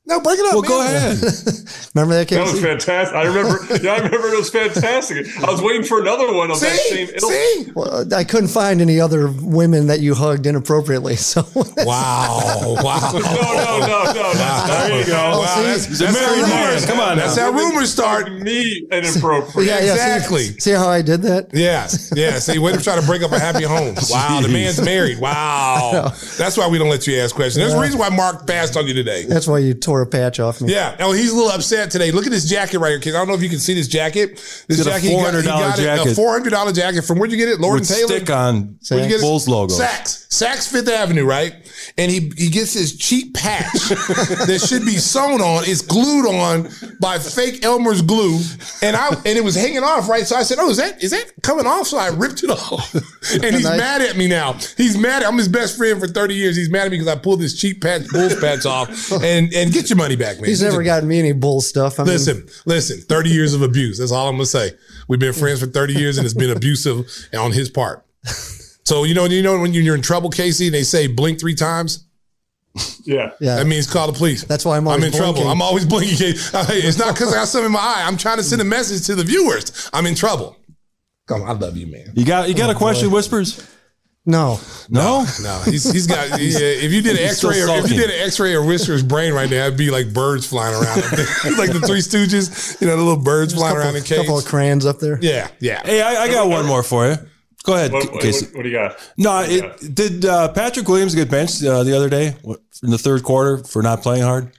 No, break it up. Well, man. go ahead. Remember that, Casey? That was fantastic. I remember. Yeah, I remember it was fantastic. I was waiting for another one of See? that same ilk. See? Well, I couldn't find any other women that you hugged inappropriately. So Wow. Wow. No, no, no, no. That's, there you go. Wow, see? that's, He's a that's married how man. rumors- Come on now. That's how rumors start. Me inappropriate. yeah, yeah. Exactly. See, see how I did that? Yeah, yeah. See, way to try to break up a happy home. Wow, the man's married. Wow. That's why we don't let you ask questions. There's a reason why Mark passed on you today. That's why you tore a patch off me. Yeah. Oh, he's a little upset today. Look at this jacket right here, kids. I don't know if you can see this jacket. This He's got a jacket, he got, he four hundred dollars got it, jacket. a four hundred dollars jacket. From where'd you get it? Lord With and Taylor? stick on Where'd you get it? Bulls logo. Saks. Saks Fifth Avenue, right? And he he gets this cheap patch that should be sewn on. It's glued on by fake Elmer's glue. And I and it was hanging off, right? So I said, oh, is that is that coming off? So I ripped it off. And he's Nice. mad at me now. He's mad. I'm his best friend for thirty years. He's mad at me because I pulled this cheap patch, Bulls patch off. And and get your money back, man. He's Get never your- gotten me any bull stuff. I mean, Listen, listen, thirty years of abuse. That's all I'm going to say. We've been friends for thirty years and it's been abusive on his part. So, you know, you know, when you're in trouble, Casey, they say blink three times. Yeah. yeah. That means call the police. That's why I'm I'm always in trouble. blinking. I'm always blinking. It's not because I got something in my eye. I'm trying to send a message to the viewers. I'm in trouble. Come on, I love you, man. You got you got a question, Whispers? no. No? No, he's he's got. He, uh, if you did an He's still X-ray, or, if you sulking. did an X-ray of Whisker's brain right now, it'd be like birds flying around, like the Three Stooges. You know, the little birds flying couple, around in cages. couple of crayons up there. Yeah, yeah. Hey, I, I got one more for you. Go ahead, What, what, Casey. what, what do you got? No, it, did uh, Patrick Williams get benched uh, the other day what, in the third quarter for not playing hard?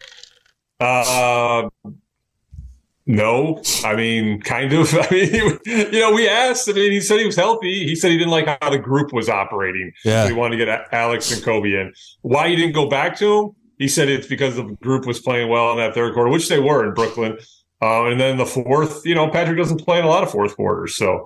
Uh, no, I mean, kind of. I mean, you know, we asked. I mean, he said he was healthy. He said he didn't like how the group was operating. Yeah. So he wanted to get Alex and Kobe in. Why he didn't go back to him? He said it's because the group was playing well in that third quarter, which they were in Brooklyn. Uh, and then the fourth, you know, Patrick doesn't play in a lot of fourth quarters. So,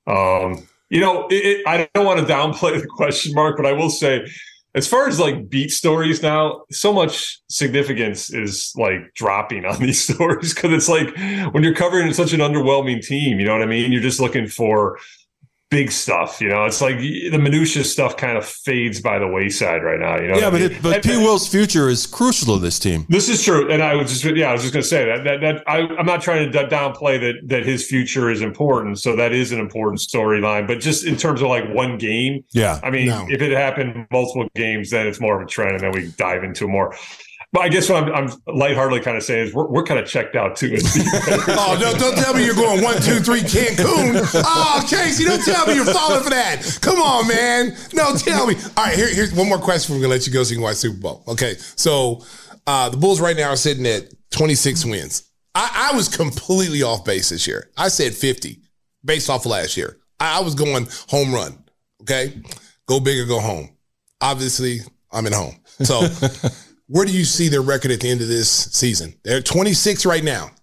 um, you know, it, it, I don't want to downplay the question mark, but I will say, as far as like beat stories now, so much significance is like dropping on these stories because it's like when you're covering such an underwhelming team, you know what I mean? You're just looking for big stuff, you know. It's like the minutia stuff kind of fades by the wayside right now, you know. Yeah, what but I mean? it, but And- P. Will's future is crucial to this team. This is true, and I was just yeah, I was just going to say that that, that I, I'm not trying to d- downplay that that his future is important. So that is an important storyline, but just in terms of like one game, Yeah. I mean, No. if it happened multiple games, then it's more of a trend, and then we dive into more. But I guess what I'm, I'm lightheartedly kind of saying is we're, we're kind of checked out too. Oh, don't, don't tell me you're going one, two, three, Cancun. Oh, Casey, don't tell me you're falling for that. Come on, man. No, tell me. All right, here, here's one more question. We're going to let you go so you can watch Super Bowl. Okay, so uh, the Bulls right now are sitting at twenty-six wins. I, I was completely off base this year. I said fifty based off of last year. I, I was going home run, okay? Go big or go home. Obviously, I'm at home. So where do you see their record at the end of this season? They're twenty-six right now.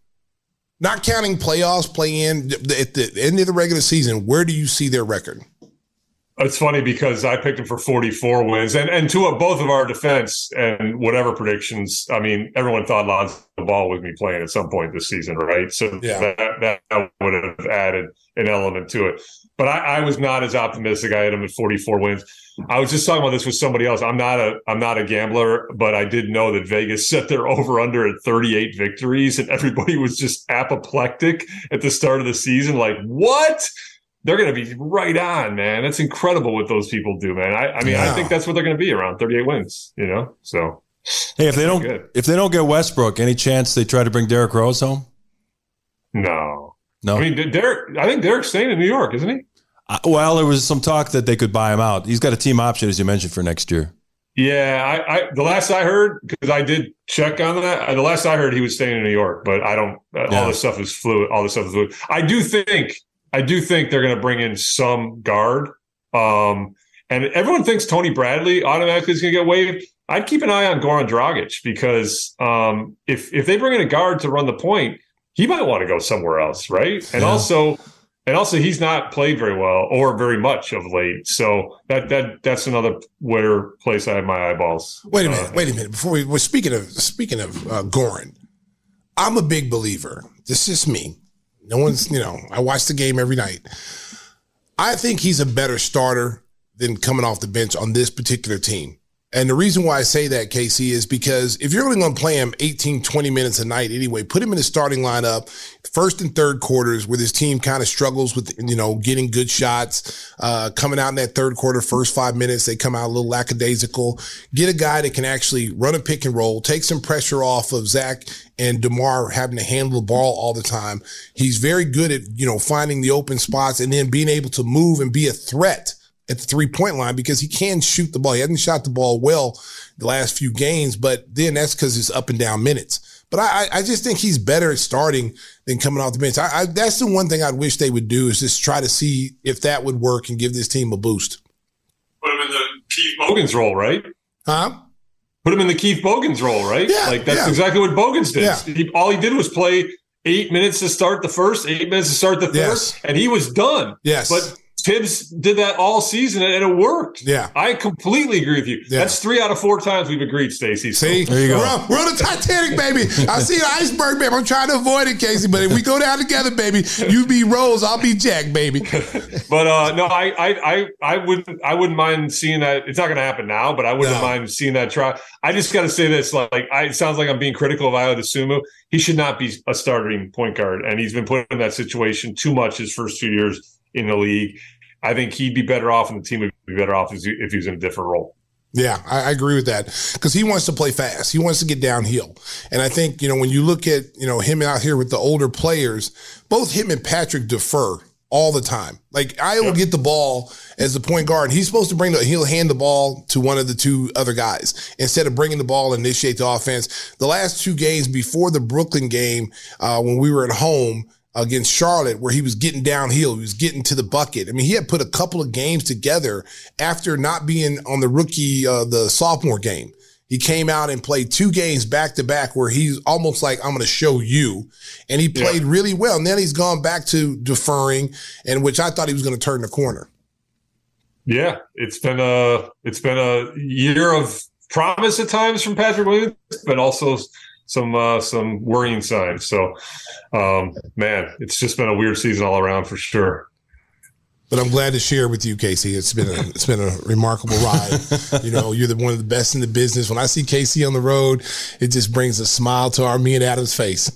Not counting playoffs, play in, at the end of the regular season, where do you see their record? It's funny because I picked him for forty-four wins, and and to a, both of our defense and whatever predictions. I mean, everyone thought Lonzo Ball would be playing at some point this season, right? So Yeah. that, that would have added an element to it. But I, I was not as optimistic. I had him at forty-four wins. I was just talking about this with somebody else. I'm not a I'm not a gambler, but I did know that Vegas set their over under at thirty-eight victories, and everybody was just apoplectic at the start of the season. Like, what? They're going to be right on, man. That's incredible what those people do, man. I, I mean, Yeah. I think that's what they're going to be around thirty-eight wins, you know? So, Hey, if they don't Good. if they don't get Westbrook, any chance they try to bring Derrick Rose home? no. No. I mean, Derek, I think Derek's staying in New York, isn't he? Uh, well, there was some talk that they could buy him out. He's got a team option, as you mentioned, for next year. Yeah. I, I the last I heard, because I did check on that, the last I heard he was staying in New York, but I don't, uh, Yeah. all this stuff is fluid. All this stuff is fluid. I do think, I do think they're going to bring in some guard. Um, and everyone thinks Tony Bradley automatically is going to get waived. I'd keep an eye on Goran Dragic because um, if if they bring in a guard to run the point, he might want to go somewhere else, right? And Yeah. also, and also, he's not played very well or very much of late. So that that that's another where place I have my eyeballs. Wait a minute. Uh, wait a minute. Before we, we're speaking of speaking of uh, Goran, I'm a big believer. This is me. No one's, you know, I watch the game every night. I think he's a better starter than coming off the bench on this particular team. And the reason why I say that, K C, is because if you're only going to play him eighteen, twenty minutes a night anyway, put him in the starting lineup, first and third quarters where this team kind of struggles with, you know, getting good shots, uh, coming out in that third quarter, first five minutes, they come out a little lackadaisical. Get a guy that can actually run a pick and roll, take some pressure off of Zach and DeMar having to handle the ball all the time. He's very good at, you know, finding the open spots and then being able to move and be a threat at the three-point line because he can shoot the ball. He hasn't shot the ball well the last few games, but then that's because it's up and down minutes. But I, I just think he's better at starting than coming off the bench. I, I, that's the one thing I'd wish they would do is just try to see if that would work and give this team a boost. Put him in the Keith Bogans role, right? Huh? Put him in the Keith Bogans role, right? Yeah, like that's yeah. exactly what Bogans did. Yeah. He, all he did was play eight minutes to start the first, eight minutes to start the third, Yes. and he was done. Yes. But Tibbs did that all season, and it worked. Yeah. I completely agree with you. Yeah. That's three out of four times we've agreed, Stacey. So. See, There you go. We're, on, we're on the Titanic, baby. I see an iceberg, baby. I'm trying to avoid it, Casey. But if we go down together, baby, you be Rose, I'll be Jack, baby. But uh, no, I, I, I, I wouldn't, I wouldn't mind seeing that. It's not going to happen now, but I wouldn't No. mind seeing that try. I just got to say this: like, I, it sounds like I'm being critical of Ayo Dosunmu. He should not be a starting point guard, and he's been put in that situation too much his first two years in the league. I think he'd be better off, and the team would be better off if he was in a different role. Yeah, I, I agree with that because he wants to play fast. He wants to get downhill. And I think, you know, when you look at, you know, him out here with the older players, both him and Patrick defer all the time. Like I will Yep. get the ball as the point guard. He's supposed to bring the, he'll hand the ball to one of the two other guys instead of bringing the ball and initiate the offense. The last two games before the Brooklyn game, uh, when we were at home, against Charlotte, where he was getting downhill, he was getting to the bucket. I mean, he had put a couple of games together after not being on the rookie, uh, the sophomore game. He came out and played two games back to back where he's almost like, I'm going to show you. And he played yeah. really well. And then he's gone back to deferring, and which I thought he was going to turn the corner. Yeah, it's been a it's been a year of promise at times from Patrick Williams, but also some uh, some worrying signs. So, um, man, it's just been a weird season all around for sure. But I'm glad to share with you, Casey. It's been a it's been a remarkable ride. You know, you're the one of the best in the business. When I see Casey on the road, it just brings a smile to our me and Adam's face.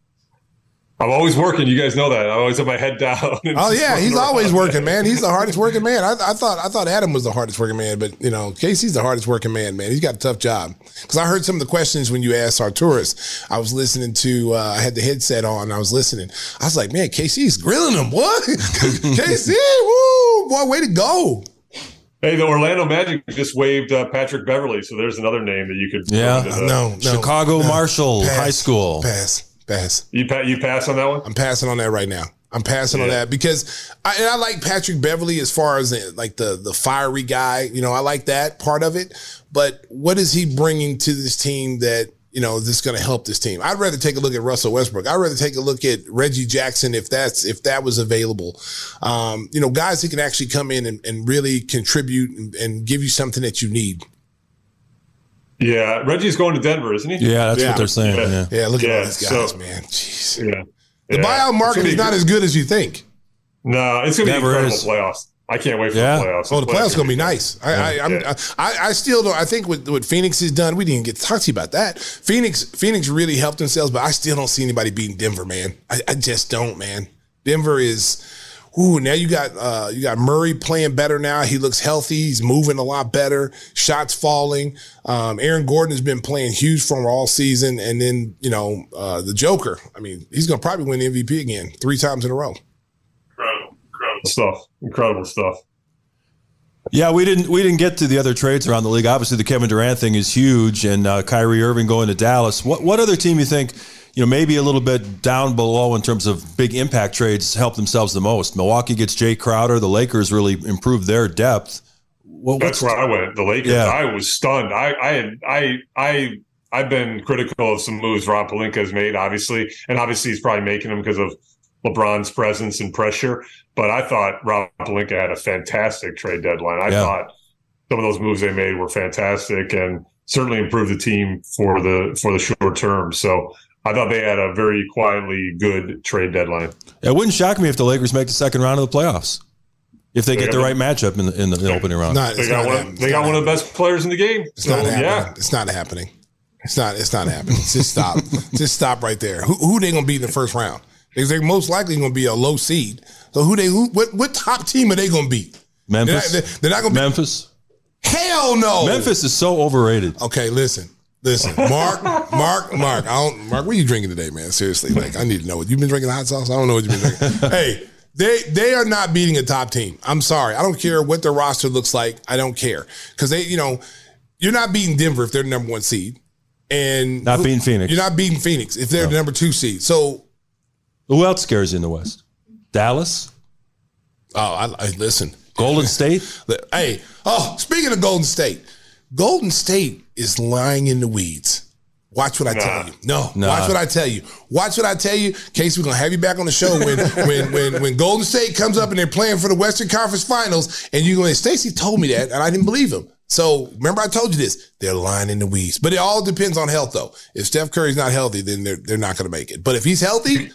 I'm always working. You guys know that. I always have my head down. Oh yeah, he's always working, man. He's the hardest working man. I, I thought I thought Adam was the hardest working man, but you know, Casey's the hardest working man, man. He's got a tough job. Because I heard some of the questions when you asked our tourists. I was listening to. Uh, I had the headset on. And I was listening. I was like, man, Casey's grilling him. What? Casey, woo, boy, way to go. Hey, the Orlando Magic just waived uh, Patrick Beverly, so there's another name that you could. Yeah, the, no, no, Chicago no. Marshall Pass, High School. Pass. Pass. You pa- you pass on that one? I'm passing on that right now. I'm passing yeah. on that because I, and I like Patrick Beverly as far as the, like the the fiery guy. You know, I like that part of it. But what is he bringing to this team that, you know, this is going to help this team? I'd rather take a look at Russell Westbrook. I'd rather take a look at Reggie Jackson if that's if that was available. Um, you know, guys who can actually come in and, and really contribute and, and give you something that you need. Yeah, Reggie's going to Denver, isn't he? Yeah, that's yeah. what they're saying. Yeah. Yeah, Yeah, look at Yeah, all these guys, so- man. Jeez. Yeah. The yeah. buyout market is not as good as you think. No, it's going to be Never incredible is. playoffs. I can't wait for Yeah. the playoffs. Oh, the playoffs gonna be nice. I, I, I'm, Yeah. I, I still don't. I think what, what Phoenix has done, we didn't get to talk to you about that. Phoenix, Phoenix really helped themselves, but I still don't see anybody beating Denver, man. I, I just don't, man. Denver is. Ooh, now you got uh, you got Murray playing better now. He looks healthy. He's moving a lot better. Shots falling. Um, Aaron Gordon has been playing huge for him all season, and then you know uh, the Joker. I mean, he's gonna probably win the M V P again three times in a row. Incredible, incredible stuff. Incredible stuff. Yeah, we didn't we didn't get to the other trades around the league. Obviously, the Kevin Durant thing is huge, and uh, Kyrie Irving going to Dallas. What what other team you think, you know, maybe a little bit down below in terms of big impact trades help themselves the most? Milwaukee gets Jay Crowder. The Lakers really improved their depth. What, That's where I went. The Lakers. Yeah. I was stunned. I, I had, I, I, I've been critical of some moves Rob Pelinka has made, obviously, and obviously he's probably making them because of LeBron's presence and pressure. But I thought Rob Pelinka had a fantastic trade deadline. I Yeah. thought some of those moves they made were fantastic and certainly improved the team for the for the short term. So I thought they had a very quietly good trade deadline. It wouldn't shock me if the Lakers make the second round of the playoffs. If they, They get the got right matchup in the, in the, in the opening round. Not, They it's got not one. happening. They got one of the best players in the game. It's So, not happening. yeah. It's not happening. It's not. It's not happening. Just stop. Just stop right there. Who, who they gonna beat in the first round? Because they're most likely gonna be a low seed. So who they? Who, what what top team are they gonna beat? Memphis. They're not, they're not gonna be. Memphis. Hell no. Memphis is so overrated. Okay, listen. Listen, Mark, Mark, Mark. I don't, Mark, what are you drinking today, man? Seriously, like I need to know. You've been drinking hot sauce? I don't know what you've been drinking. Hey, they they are not beating a top team. I'm sorry. I don't care what their roster looks like. I don't care because they, you know, you're not beating Denver if they're the number one seed, and Not beating Phoenix. You're not beating Phoenix if they're the number two seed. So, Who else scares you in the West? Dallas? oh, I, I listen. Golden State? Hey, oh, speaking of Golden State, Golden State is lying in the weeds. Watch what I Nah. tell you. No, Nah. watch what I tell you. Watch what I tell you. Casey, we're gonna have you back on the show when when when when Golden State comes up and they're playing for the Western Conference Finals, and you're going, Stacey told me that, and I didn't believe him. So remember, I told you this. They're lying in the weeds, but it all depends on health, though. If Steph Curry's not healthy, then they're they're not going to make it. But if he's healthy,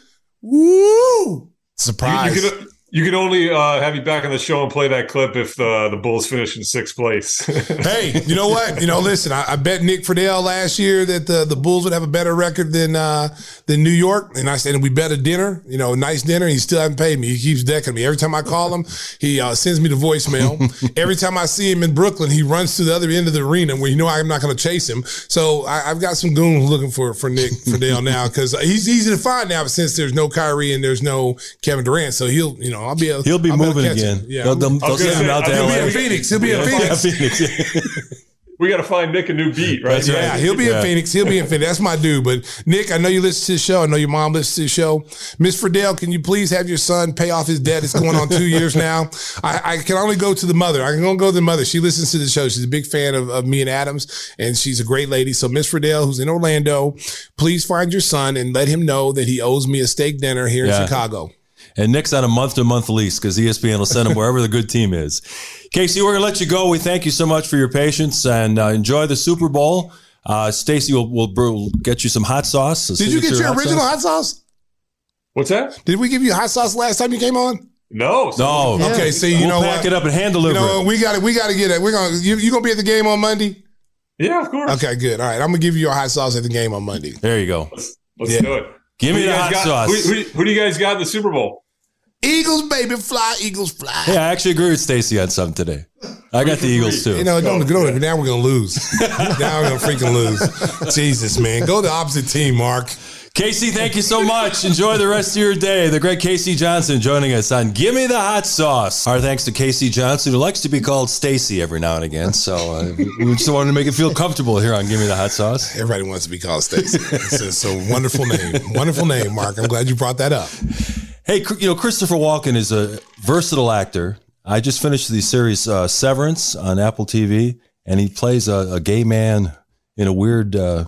woo, surprise. You, you could you could only uh, have you back on the show and play that clip if uh, the Bulls finish in sixth place. Hey, you know what? You know, listen, I, I bet Nick Friedel last year that the, the Bulls would have a better record than uh, than New York. And I said, and we bet a dinner, you know, a nice dinner. He still hasn't paid me. He keeps decking me. Every time I call him, he uh, sends me the voicemail. Every time I see him in Brooklyn, he runs to the other end of the arena where you know I'm not going to chase him. So I, I've got some goons looking for, for Nick Friedel now because he's easy to find now since there's no Kyrie and there's no Kevin Durant. So he'll, you know, I'll be a, He'll be I'll moving catch him. again. Yeah. They'll, they'll, they'll gonna send him say, out to I He'll L be A. in Phoenix. He'll be in Phoenix. Yeah, Phoenix. Yeah. We got to find Nick a new beat, right? That's right. Yeah, he'll be Yeah. in Phoenix. He'll be in Phoenix. That's my dude. But Nick, I know you listen to the show. I know your mom listens to the show. Miss Friedel, can you please have your son pay off his debt? It's going on two years now. I, I can only go to the mother. I can only go to the mother. She listens to the show. She's a big fan of, of me and Adams, and she's a great lady. So Miss Friedel, who's in Orlando, please find your son and let him know that he owes me a steak dinner here Yeah. in Chicago. And Nick's on a month-to-month lease because E S P N will send him wherever the good team is. Casey, we're going to let you go. We thank you so much for your patience and uh, enjoy the Super Bowl. Uh, Stacey will, will, will get you some hot sauce. Did you get your original hot sauce? What's that? Did we give you hot sauce last time you came on? No. No. Yeah. Okay, see, you we'll know pack what? it up and hand deliver You know, it. we got to we got to get it. We're gonna you, you gonna be at the game on Monday? Yeah, of course. Okay, good. All right, I'm gonna give you your hot sauce at the game on Monday. There you go. Let's, let's Yeah. do it. Give Who me do you the guys hot got- sauce. Who, who, who do you guys got in the Super Bowl? Eagles, baby, fly. Eagles, fly. Yeah, I actually agree with Stacey on something today. I got the Eagles too. You know, don't go. Now we're gonna lose. Now we're gonna freaking lose. Jesus, man, go the opposite team, Mark. Casey, thank you so much. Enjoy the rest of your day. The great Casey Johnson joining us on Gimme the Hot Sauce. Our thanks to Casey Johnson, who likes to be called Stacey every now and again. So uh, we just wanted to make it feel comfortable here on Gimme the Hot Sauce. Everybody wants to be called Stacey. It's a, a wonderful name. Wonderful name, Mark. I'm glad you brought that up. Hey, you know, Christopher Walken is a versatile actor. I just finished the series uh, Severance on Apple T V, and he plays a, a gay man in a weird uh,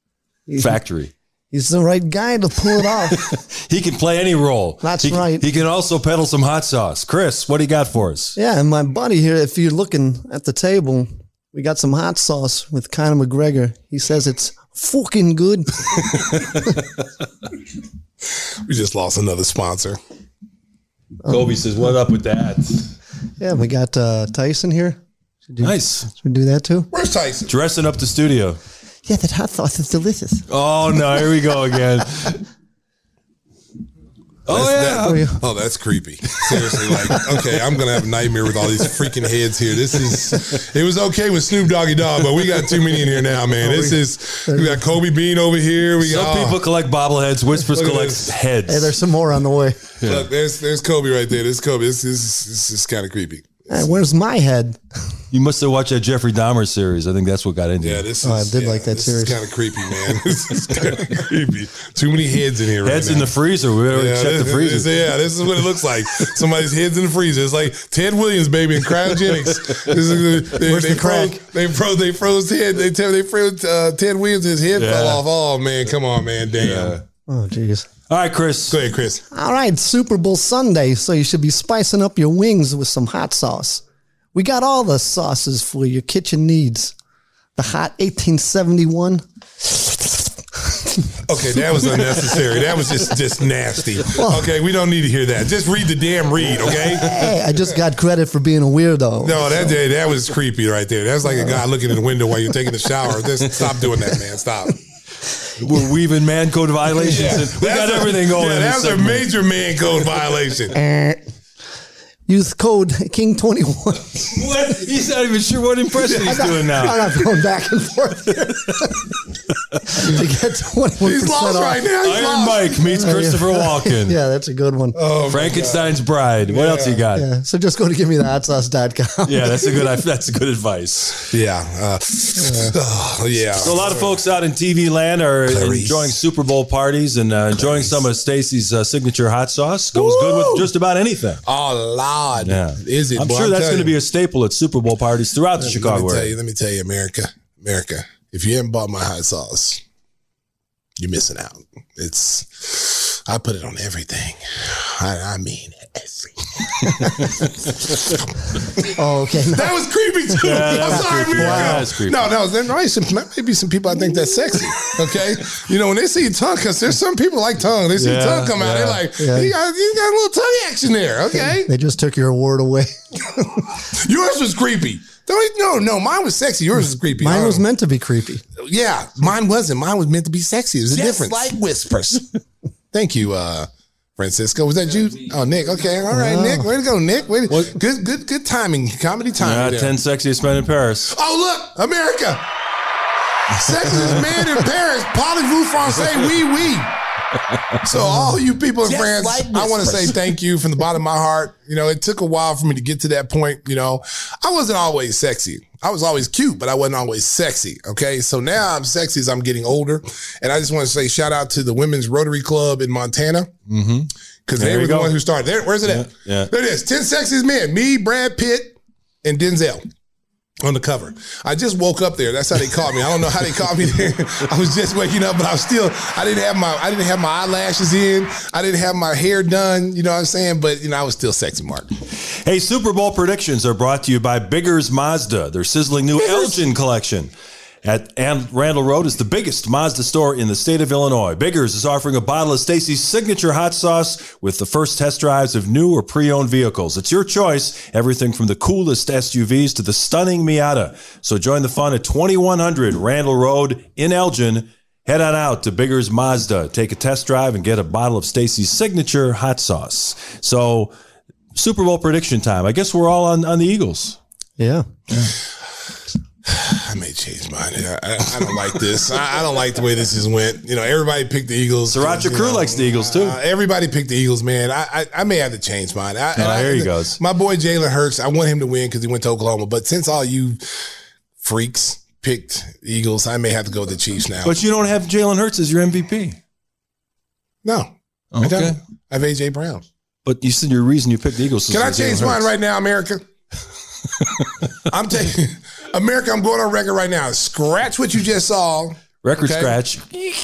factory. He's the right guy to pull it off. He can play any role. That's He- right. He can also peddle some hot sauce. Chris, what do you got for us? Yeah, and my buddy here, if you're looking at the table, we got some hot sauce with Conor McGregor. He says it's fucking good. We just lost another sponsor. Kobe says, what up with that? Yeah, we got uh, Tyson here. Should do, Nice. Should we do that too? Where's Tyson? Dressing up the studio. Yeah, that hot sauce is delicious. Oh, no. Here we go again. Oh, That's- yeah. that- oh, that's creepy. Seriously, like, okay, I'm gonna have a nightmare with all these freaking heads here. This is. It was okay with Snoop Doggy Dogg, but we got too many in here now, man. This is. We got Kobe Bean over here. We Some got. people collect bobbleheads. Whispers Look at collects this. heads. Hey, there's some more on the way. Look, there's there's Kobe right there. There's Kobe. This is this is kind of creepy. Hey, where's my head? You must have watched that Jeffrey Dahmer series. I think that's what got into Yeah, you. this is. Oh, I did yeah, like that this series. is kind of creepy, man. This is kind of creepy. Too many heads in here. Right Heads now. in the freezer. We better Yeah, check the this- freezer. this- yeah, this is what it looks like. Somebody's head's in the freezer. It's like Ted Williams, baby, and cryogenics. This is, they, Where's they, the crack? froze, they froze. They froze Ted. They tell. They froze uh, Ted Williams. His head Yeah. fell off. Oh man, come on, man, damn. Yeah. Oh, jeez. All right, Chris. Go ahead, Chris. All right, Super Bowl Sunday, so you should be spicing up your wings with some hot sauce. We got all the sauces for your kitchen needs. The hot eighteen seventy-one. Okay, that was unnecessary. That was just just nasty. Okay, we don't need to hear that. Just read the damn read, okay? Hey, I just got credit for being a weirdo. No, that that was creepy right there. That's like a guy looking in the window while you're taking a shower. Just stop doing that, man. Stop. We're weaving man code violations. Yeah, and we got a, everything going. Yeah, in that's this a major man code violation. Youth code King twenty-one. What? He's not even sure what impression he's doing now. I'm not going back and forth here. To get twenty-one percent He's lost off. right now. He's Iron lost. Mike meets Christopher Walken. Yeah, that's a good one. Oh, Frankenstein's Bride. What Yeah. else you got? Yeah. Yeah, so just go to give me the hot sauce dot com. that's a good. That's good advice. Yeah. Uh, oh, yeah. So a lot of folks out in T V land are Clarice. enjoying Super Bowl parties and uh, enjoying some of Stacey's uh, signature hot sauce. Goes good with just about anything. Oh, Lord. Yeah. Is it? I'm boy? sure that's telling going to you. be a staple at Super Bowl parties throughout the Let Chicago me tell area. you, let me tell you, America, America, if you haven't bought my hot sauce, you're missing out. It's, I put it on everything. I, I mean, everything. Oh, okay. No. That was creepy too. Yeah, that I'm was sorry, creepy. America. Wow, that's creepy. No, no, there might, some, might be some people I think that's sexy. Okay, you know when they see your tongue, because there's some people like tongue. They see Yeah, tongue come out, yeah. they're like, Yeah. you, got, you got a little tongue action there. Okay, They just took your award away. yours was creepy. Don't, no, no, mine was sexy. Yours was creepy. Mine was Um, meant to be creepy. Yeah, mine wasn't. Mine was meant to be sexy. There's a Just difference. like whispers. Thank you, uh, Francisco. Was that you? Oh, Nick. Okay, all right, Wow. Nick. Way to go, Nick. Way to, good, good, good timing. Comedy timing. Yeah, there. ten sexiest men in Paris. Oh, look, America. Sexiest man in Paris. Parlez-vous français? Oui, oui. So all you people in Just France, like I want to say whispers. thank you from the bottom of my heart. You know, it took a while for me to get to that point. You know, I wasn't always sexy. I was always cute, but I wasn't always sexy. Okay. So now I'm sexy as I'm getting older. And I just want to say shout out to the Women's Rotary Club in Montana. Mm-hmm. Because There they you were the go. ones who started. There, where's it at? Yeah, yeah. There it is. ten sexiest men. Me, Brad Pitt, and Denzel on the cover. I just woke up there. That's how they called me. I don't know how they called me there. I was just waking up, but I was still, I didn't have my, I didn't have my eyelashes in. I didn't have my hair done. You know what I'm saying? But, you know, I was still sexy, Mark. Hey, Super Bowl predictions are brought to you by Biggers Mazda. Their sizzling new Elgin collection at and Randall Road is the biggest Mazda store in the state of Illinois. Biggers is offering a bottle of Stacy's signature hot sauce with the first test drives of new or pre-owned vehicles. It's your choice, everything from the coolest S U Vs to the stunning Miata. So join the fun at twenty-one hundred Randall Road in Elgin. Head on out to Biggers Mazda. Take a test drive and get a bottle of Stacy's signature hot sauce. So Super Bowl prediction time. I guess we're all on, on the Eagles. Yeah. I may change mine. I, I, I don't like this. I, I don't like the way this has went. You know, everybody picked the Eagles. Sriracha You Crew know, likes the Eagles, too. Uh, everybody picked the Eagles, man. I, I I may have to change mine. I, and Oh, I- here he goes. My boy Jalen Hurts, I want him to win because he went to Oklahoma. But since all you freaks picked Eagles, I may have to go with the Chiefs now. But you don't have Jalen Hurts as your M V P. no, I Okay. don't. I have A J Brown. But you said your reason you picked the Eagles. Can I change mine right now, America? I'm taking America. I'm going on record right now. Scratch what you just saw. Record Okay. scratch.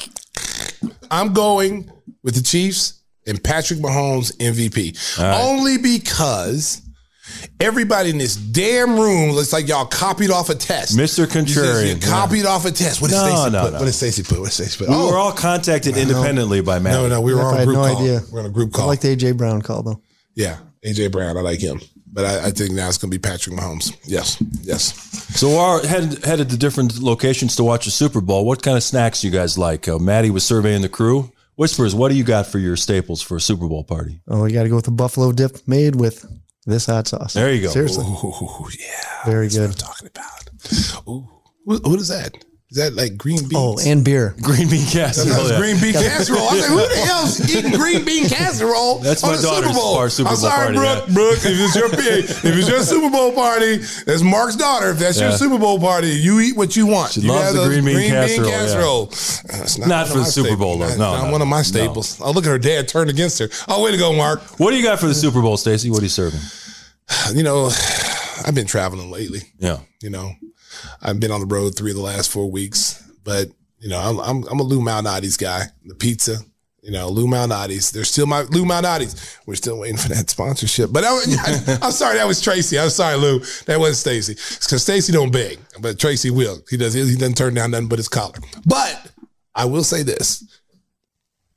I'm going with the Chiefs and Patrick Mahomes M V P. Only because everybody in this damn room looks like y'all copied off a test. Mister You just- Contrarian. you copied off a test. What did No, Stacey no, put? no. What did Stacey put? What did Stacey put? We Oh, were all contacted independently by Matt. no, no, we were I on a had group no call. idea. We're on a group I call. like the A J Brown call, though. Yeah, A J Brown. I like him. But I, I think now it's going to be Patrick Mahomes. Yes, yes. So we're all headed, headed to different locations to watch the Super Bowl. What kind of snacks you guys like? Uh, Maddie was surveying the crew. Whispers, what do you got for your staples for a Super Bowl party? Oh, we got to go with the buffalo dip made with this hot sauce. There you go. Seriously. Ooh, yeah. Very That's what good. I'm talking about. Ooh, what, what is that? Is that like green beans? Oh, and beer. Green bean That casserole. was yeah. green bean casserole. I was like, who the hell's eating green bean casserole? That's on my the daughter's Super Bowl? part- Super I'm Bowl sorry, party, Brooke. yeah. Brooke, if it's your if it's your Super Bowl party, that's Mark's daughter. If that's Yeah. your Super Bowl party, you eat what you want. She you loves have the those green bean casserole, yeah. casserole. That's Not one of for the my Super Bowl, staples. though. No, That's not no, one of my no. staples. Oh, look at her dad turn against her. Oh, way to go, Mark. What do you got for the Super Bowl, Stacey? What are you serving? You know, I've been traveling lately. Yeah. You know, I've been on the road three of the last four weeks, but you know, I'm I'm, I'm a Lou Malnati's guy. The pizza, you know, Lou Malnati's. They're still my Lou Malnati's. We're still waiting for that sponsorship. But I, I, I'm sorry, that was Tracy. I'm sorry, Lou. That wasn't Stacy. Because Stacy don't beg, but Tracy will. He does. He doesn't turn down nothing but his collar. But I will say this: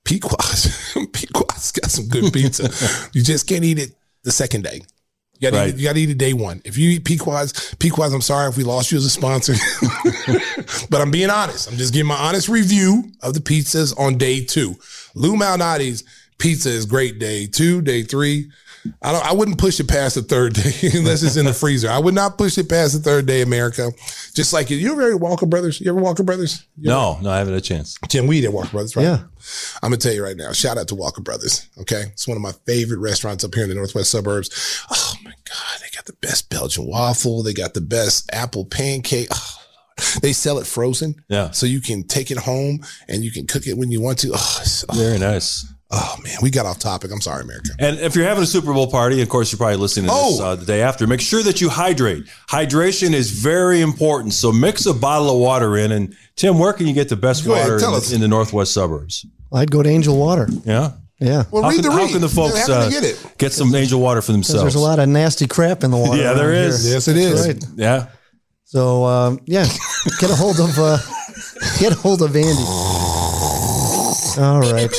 Pequod's, Pequod's got some good pizza. You just can't eat it the second day. You gotta, Right. eat, you gotta eat it day one. If you eat Pequod's, Pequod's, I'm sorry if we lost you as a sponsor. But I'm being honest. I'm just giving my honest review of the pizzas on day two. Lou Malnati's pizza is great day two, day three. I don't. I wouldn't push it past the third day unless it's in the freezer. I would not push it past the third day, America. Just like you. You ever Walker Brothers? You ever Walker Brothers? You No, no, I haven't had a chance. Jim, we eat at Walker Brothers, right? Yeah. I'm going to tell you right now, shout out to Walker Brothers, okay? It's one of my favorite restaurants up here in the northwest suburbs. Oh, my God. They got the best Belgian waffle. They got the best apple pancake. Oh, they sell it frozen. Yeah. So you can take it home and you can cook it when you want to. Oh, it's, oh, Very nice. oh, man. We got off topic. I'm sorry, America. And if you're having a Super Bowl party, of course, you're probably listening to this Oh. uh, the day after, make sure that you hydrate. Hydration is very important. So mix a bottle of water in. And Tim, where can you get the best Go ahead, water tell in, us. the, in the northwest suburbs? I'd go to Angel Water. Yeah. Yeah. Well, How read can, the how read. can the folks How can uh, they get it? get some angel water for Because themselves? there's a lot of nasty crap in the water. Yeah, there around is. here. Yes, it That's is. right. Yeah. So, um, yeah, get a hold of, uh, get a hold of Andy. All right.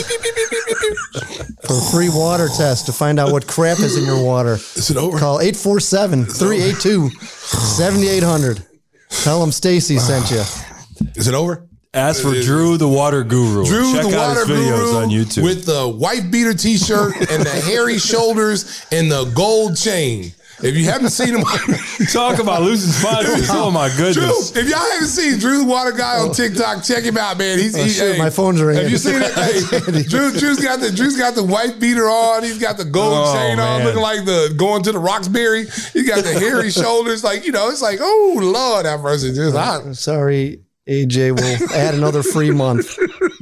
For a free water test to find out what crap is in your water. Is it over? Call eight four seven, three eight two, seven eight zero zero. Tell them Stacy sent you. Is it over? Ask for Drew the Water Guru. Drew Check the out Water his videos Guru on YouTube. with the white beater t-shirt and the hairy shoulders and the gold chain. If you haven't seen him, Talk about losing sponsors. Oh, my Drew, goodness. if y'all haven't seen Drew the Water Guy on TikTok, check him out, man. He's Oh, he, shit, hey, my phone's ringing. Have you seen it? Hey, Drew, Drew's got the Drew's got the white beater on. He's got the gold Oh, chain on, man. looking like the going to the Roxbury. He got the hairy shoulders, like you know. It's like, oh Lord, that person just hot. Sorry, A J will add another free month.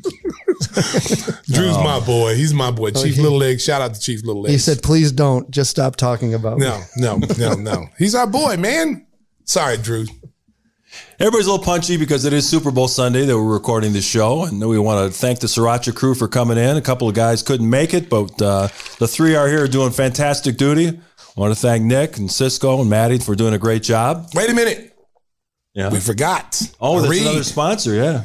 Drew's my boy. He's my boy. Chief he- Little Leg. Shout out to Chief Little Leg. He said, please don't. Just stop talking about me. no, no, no, no. He's our boy, man. Sorry, Drew. Everybody's a little punchy because it is Super Bowl Sunday that we're recording this show. And we want to thank the Sriracha crew for coming in. A couple of guys couldn't make it, but uh, the three are here doing fantastic duty. I want to thank Nick and Cisco and Maddie for doing a great job. Wait a minute. Yeah. We forgot. Oh, that's Reed. another sponsor, yeah.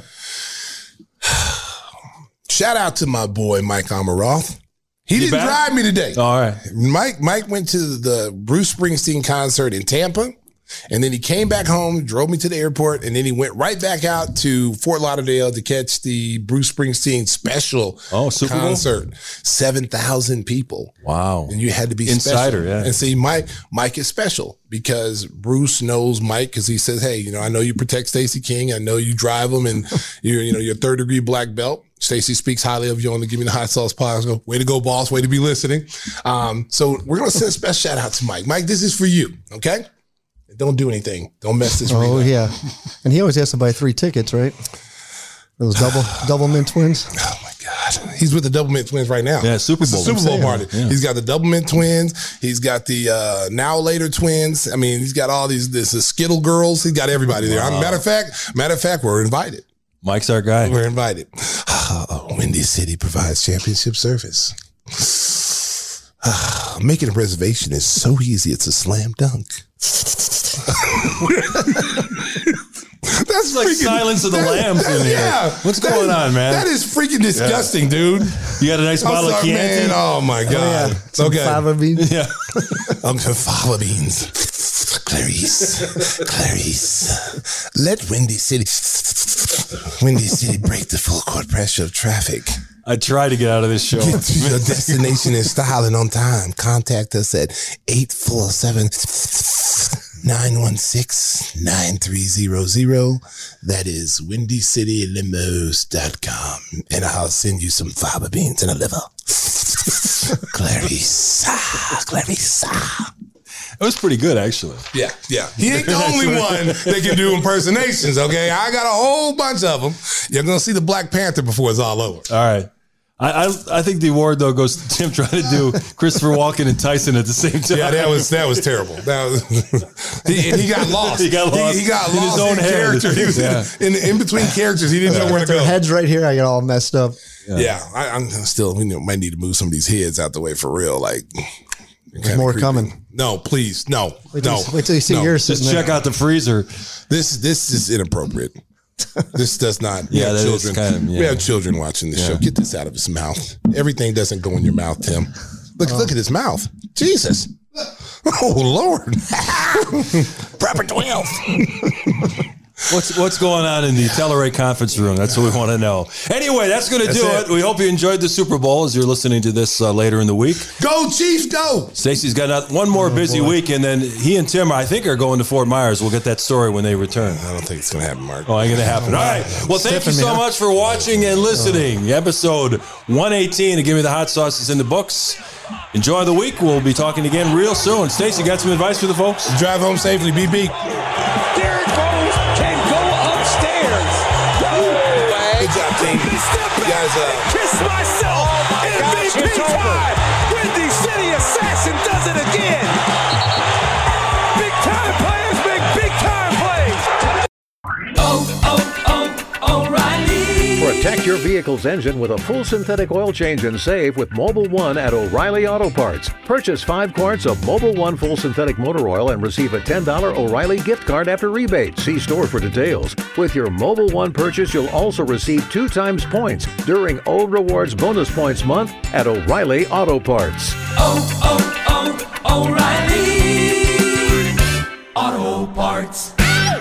Shout out to my boy Mike Amaroth. He didn't back? drive me today. All right. Mike Mike went to the Bruce Springsteen concert in Tampa, and then he came back home, drove me to the airport, and then he went right back out to Fort Lauderdale to catch the Bruce Springsteen special Oh, Super Bowl? concert. seven thousand people. Wow. And you had to be Insider, special. yeah. And see, Mike, Mike is special because Bruce knows Mike because he says, "Hey, you know, I know you protect Stacey King. I know you drive him, and you're, you know, you're third degree black belt. Stacey speaks highly of you on the Give Me the Hot Sauce podcast. Go, way to go, boss. Way to be listening." Um, so we're gonna send a special shout out to Mike. Mike, this is for you. Okay, don't do anything. Don't mess this. Oh, read up. yeah. And he always has to buy three tickets, right? Those double double mint twins. Oh my God, he's with the Double Mint Twins right now. Yeah, Super It's a Bowl. Super I'm Bowl saying. party. Yeah. He's got the Double Mint Twins. He's got the uh, Now Later Twins. I mean, he's got all these this the Skittle girls. He's got everybody there. Wow. Matter of fact, matter of fact, we're invited. Mike's our guy. We're invited. Oh, Windy City provides championship service. Making a reservation is so easy. It's a slam dunk. That's like freaking- Silence of the that- Lambs in that- here. Yeah. What's That going is- on, man? That is freaking disgusting, dude. You got a nice I'm bottle sorry, of Chianti? man. Oh my God. Yeah. It's okay. Fava beans. Yeah. I'm some fava beans. Clarice, Clarice, let Windy City, Windy City break the full court pressure of traffic. I tried to get out of this show. Get to your destination in style and on time. Contact us at eight four seven, nine one six, nine three zero zero. That is windy city limos dot com. And I'll send you some fava beans and a liver. Clarice, Clarice. It was pretty good, actually. Yeah, yeah. He ain't the only one that can do impersonations, okay? I got a whole bunch of them. You're going to see the Black Panther before it's all over. All right. I, I I think the award, though, goes to Tim trying to do Christopher Walken and Tyson at the same time. Yeah, that was that was terrible. That was he, and he got lost. He got lost He, he got in his lost own in head. character. He was Yeah. in, in in between characters. He didn't know where to Their go. heads right here. I get all messed up. Yeah, I, I'm still. We might need to move some of these heads out the way for real. Like, There's more coming. No, please, no, Wait till, no. you, wait till you see no. yours Just sitting check there. out the freezer. This this is inappropriate. This does not. We Yeah, have that is children. kind of- yeah. We have children watching this Yeah. show. Get this out of his mouth. Everything doesn't go in your mouth, Tim. Look, look at his mouth. Jesus. Oh, Lord. Proper twelve. What's what's going on in the Telluride conference room? That's what we want to know. Anyway, that's going to do That's it. it. We hope you enjoyed the Super Bowl as you're listening to this uh, later in the week. Go, Chiefs, go. Stacey's got another- one more busy boy. week, and then he and Tim, I think, are going to Fort Myers. We'll get that story when they return. I don't think it's going to happen, Mark. Oh, ain't going to happen. All right. Well, thank you Stiffing me so up. much for watching and listening. Episode one eighteen of Give Me the Hot Sauce is in the books. Enjoy the week. We'll be talking again real soon. Stacey, got some advice for the folks? Drive home safely. Be beat. Derek Rose can go upstairs. Good job, team. Step You back. guys, uh, Kiss myself. M V P time. Windy City Assassin does it again. Big time players make big time plays. Oh, oh, oh, O'Reilly. Protect your vehicle's engine with a full synthetic oil change and save with Mobile One at O'Reilly Auto Parts. Purchase five quarts of Mobile One full synthetic motor oil and receive a ten dollars O'Reilly gift card after rebate. See store for details. With your Mobile One purchase, you'll also receive two times points during O Rewards Bonus Points Month at O'Reilly Auto Parts. Oh, oh, oh, O'Reilly. Auto Parts.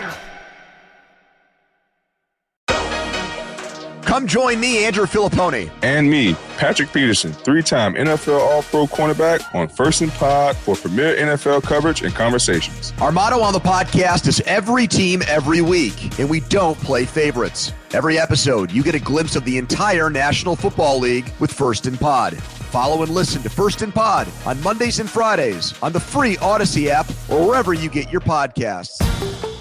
Come join me, Andrew Filipponi. And me, Patrick Peterson, three-time N F L All-Pro cornerback on First and Pod for premier N F L coverage and conversations. Our motto on the podcast is every team, every week, and we don't play favorites. Every episode, you get a glimpse of the entire National Football League with First and Pod. Follow and listen to First and Pod on Mondays and Fridays on the free Odyssey app or wherever you get your podcasts.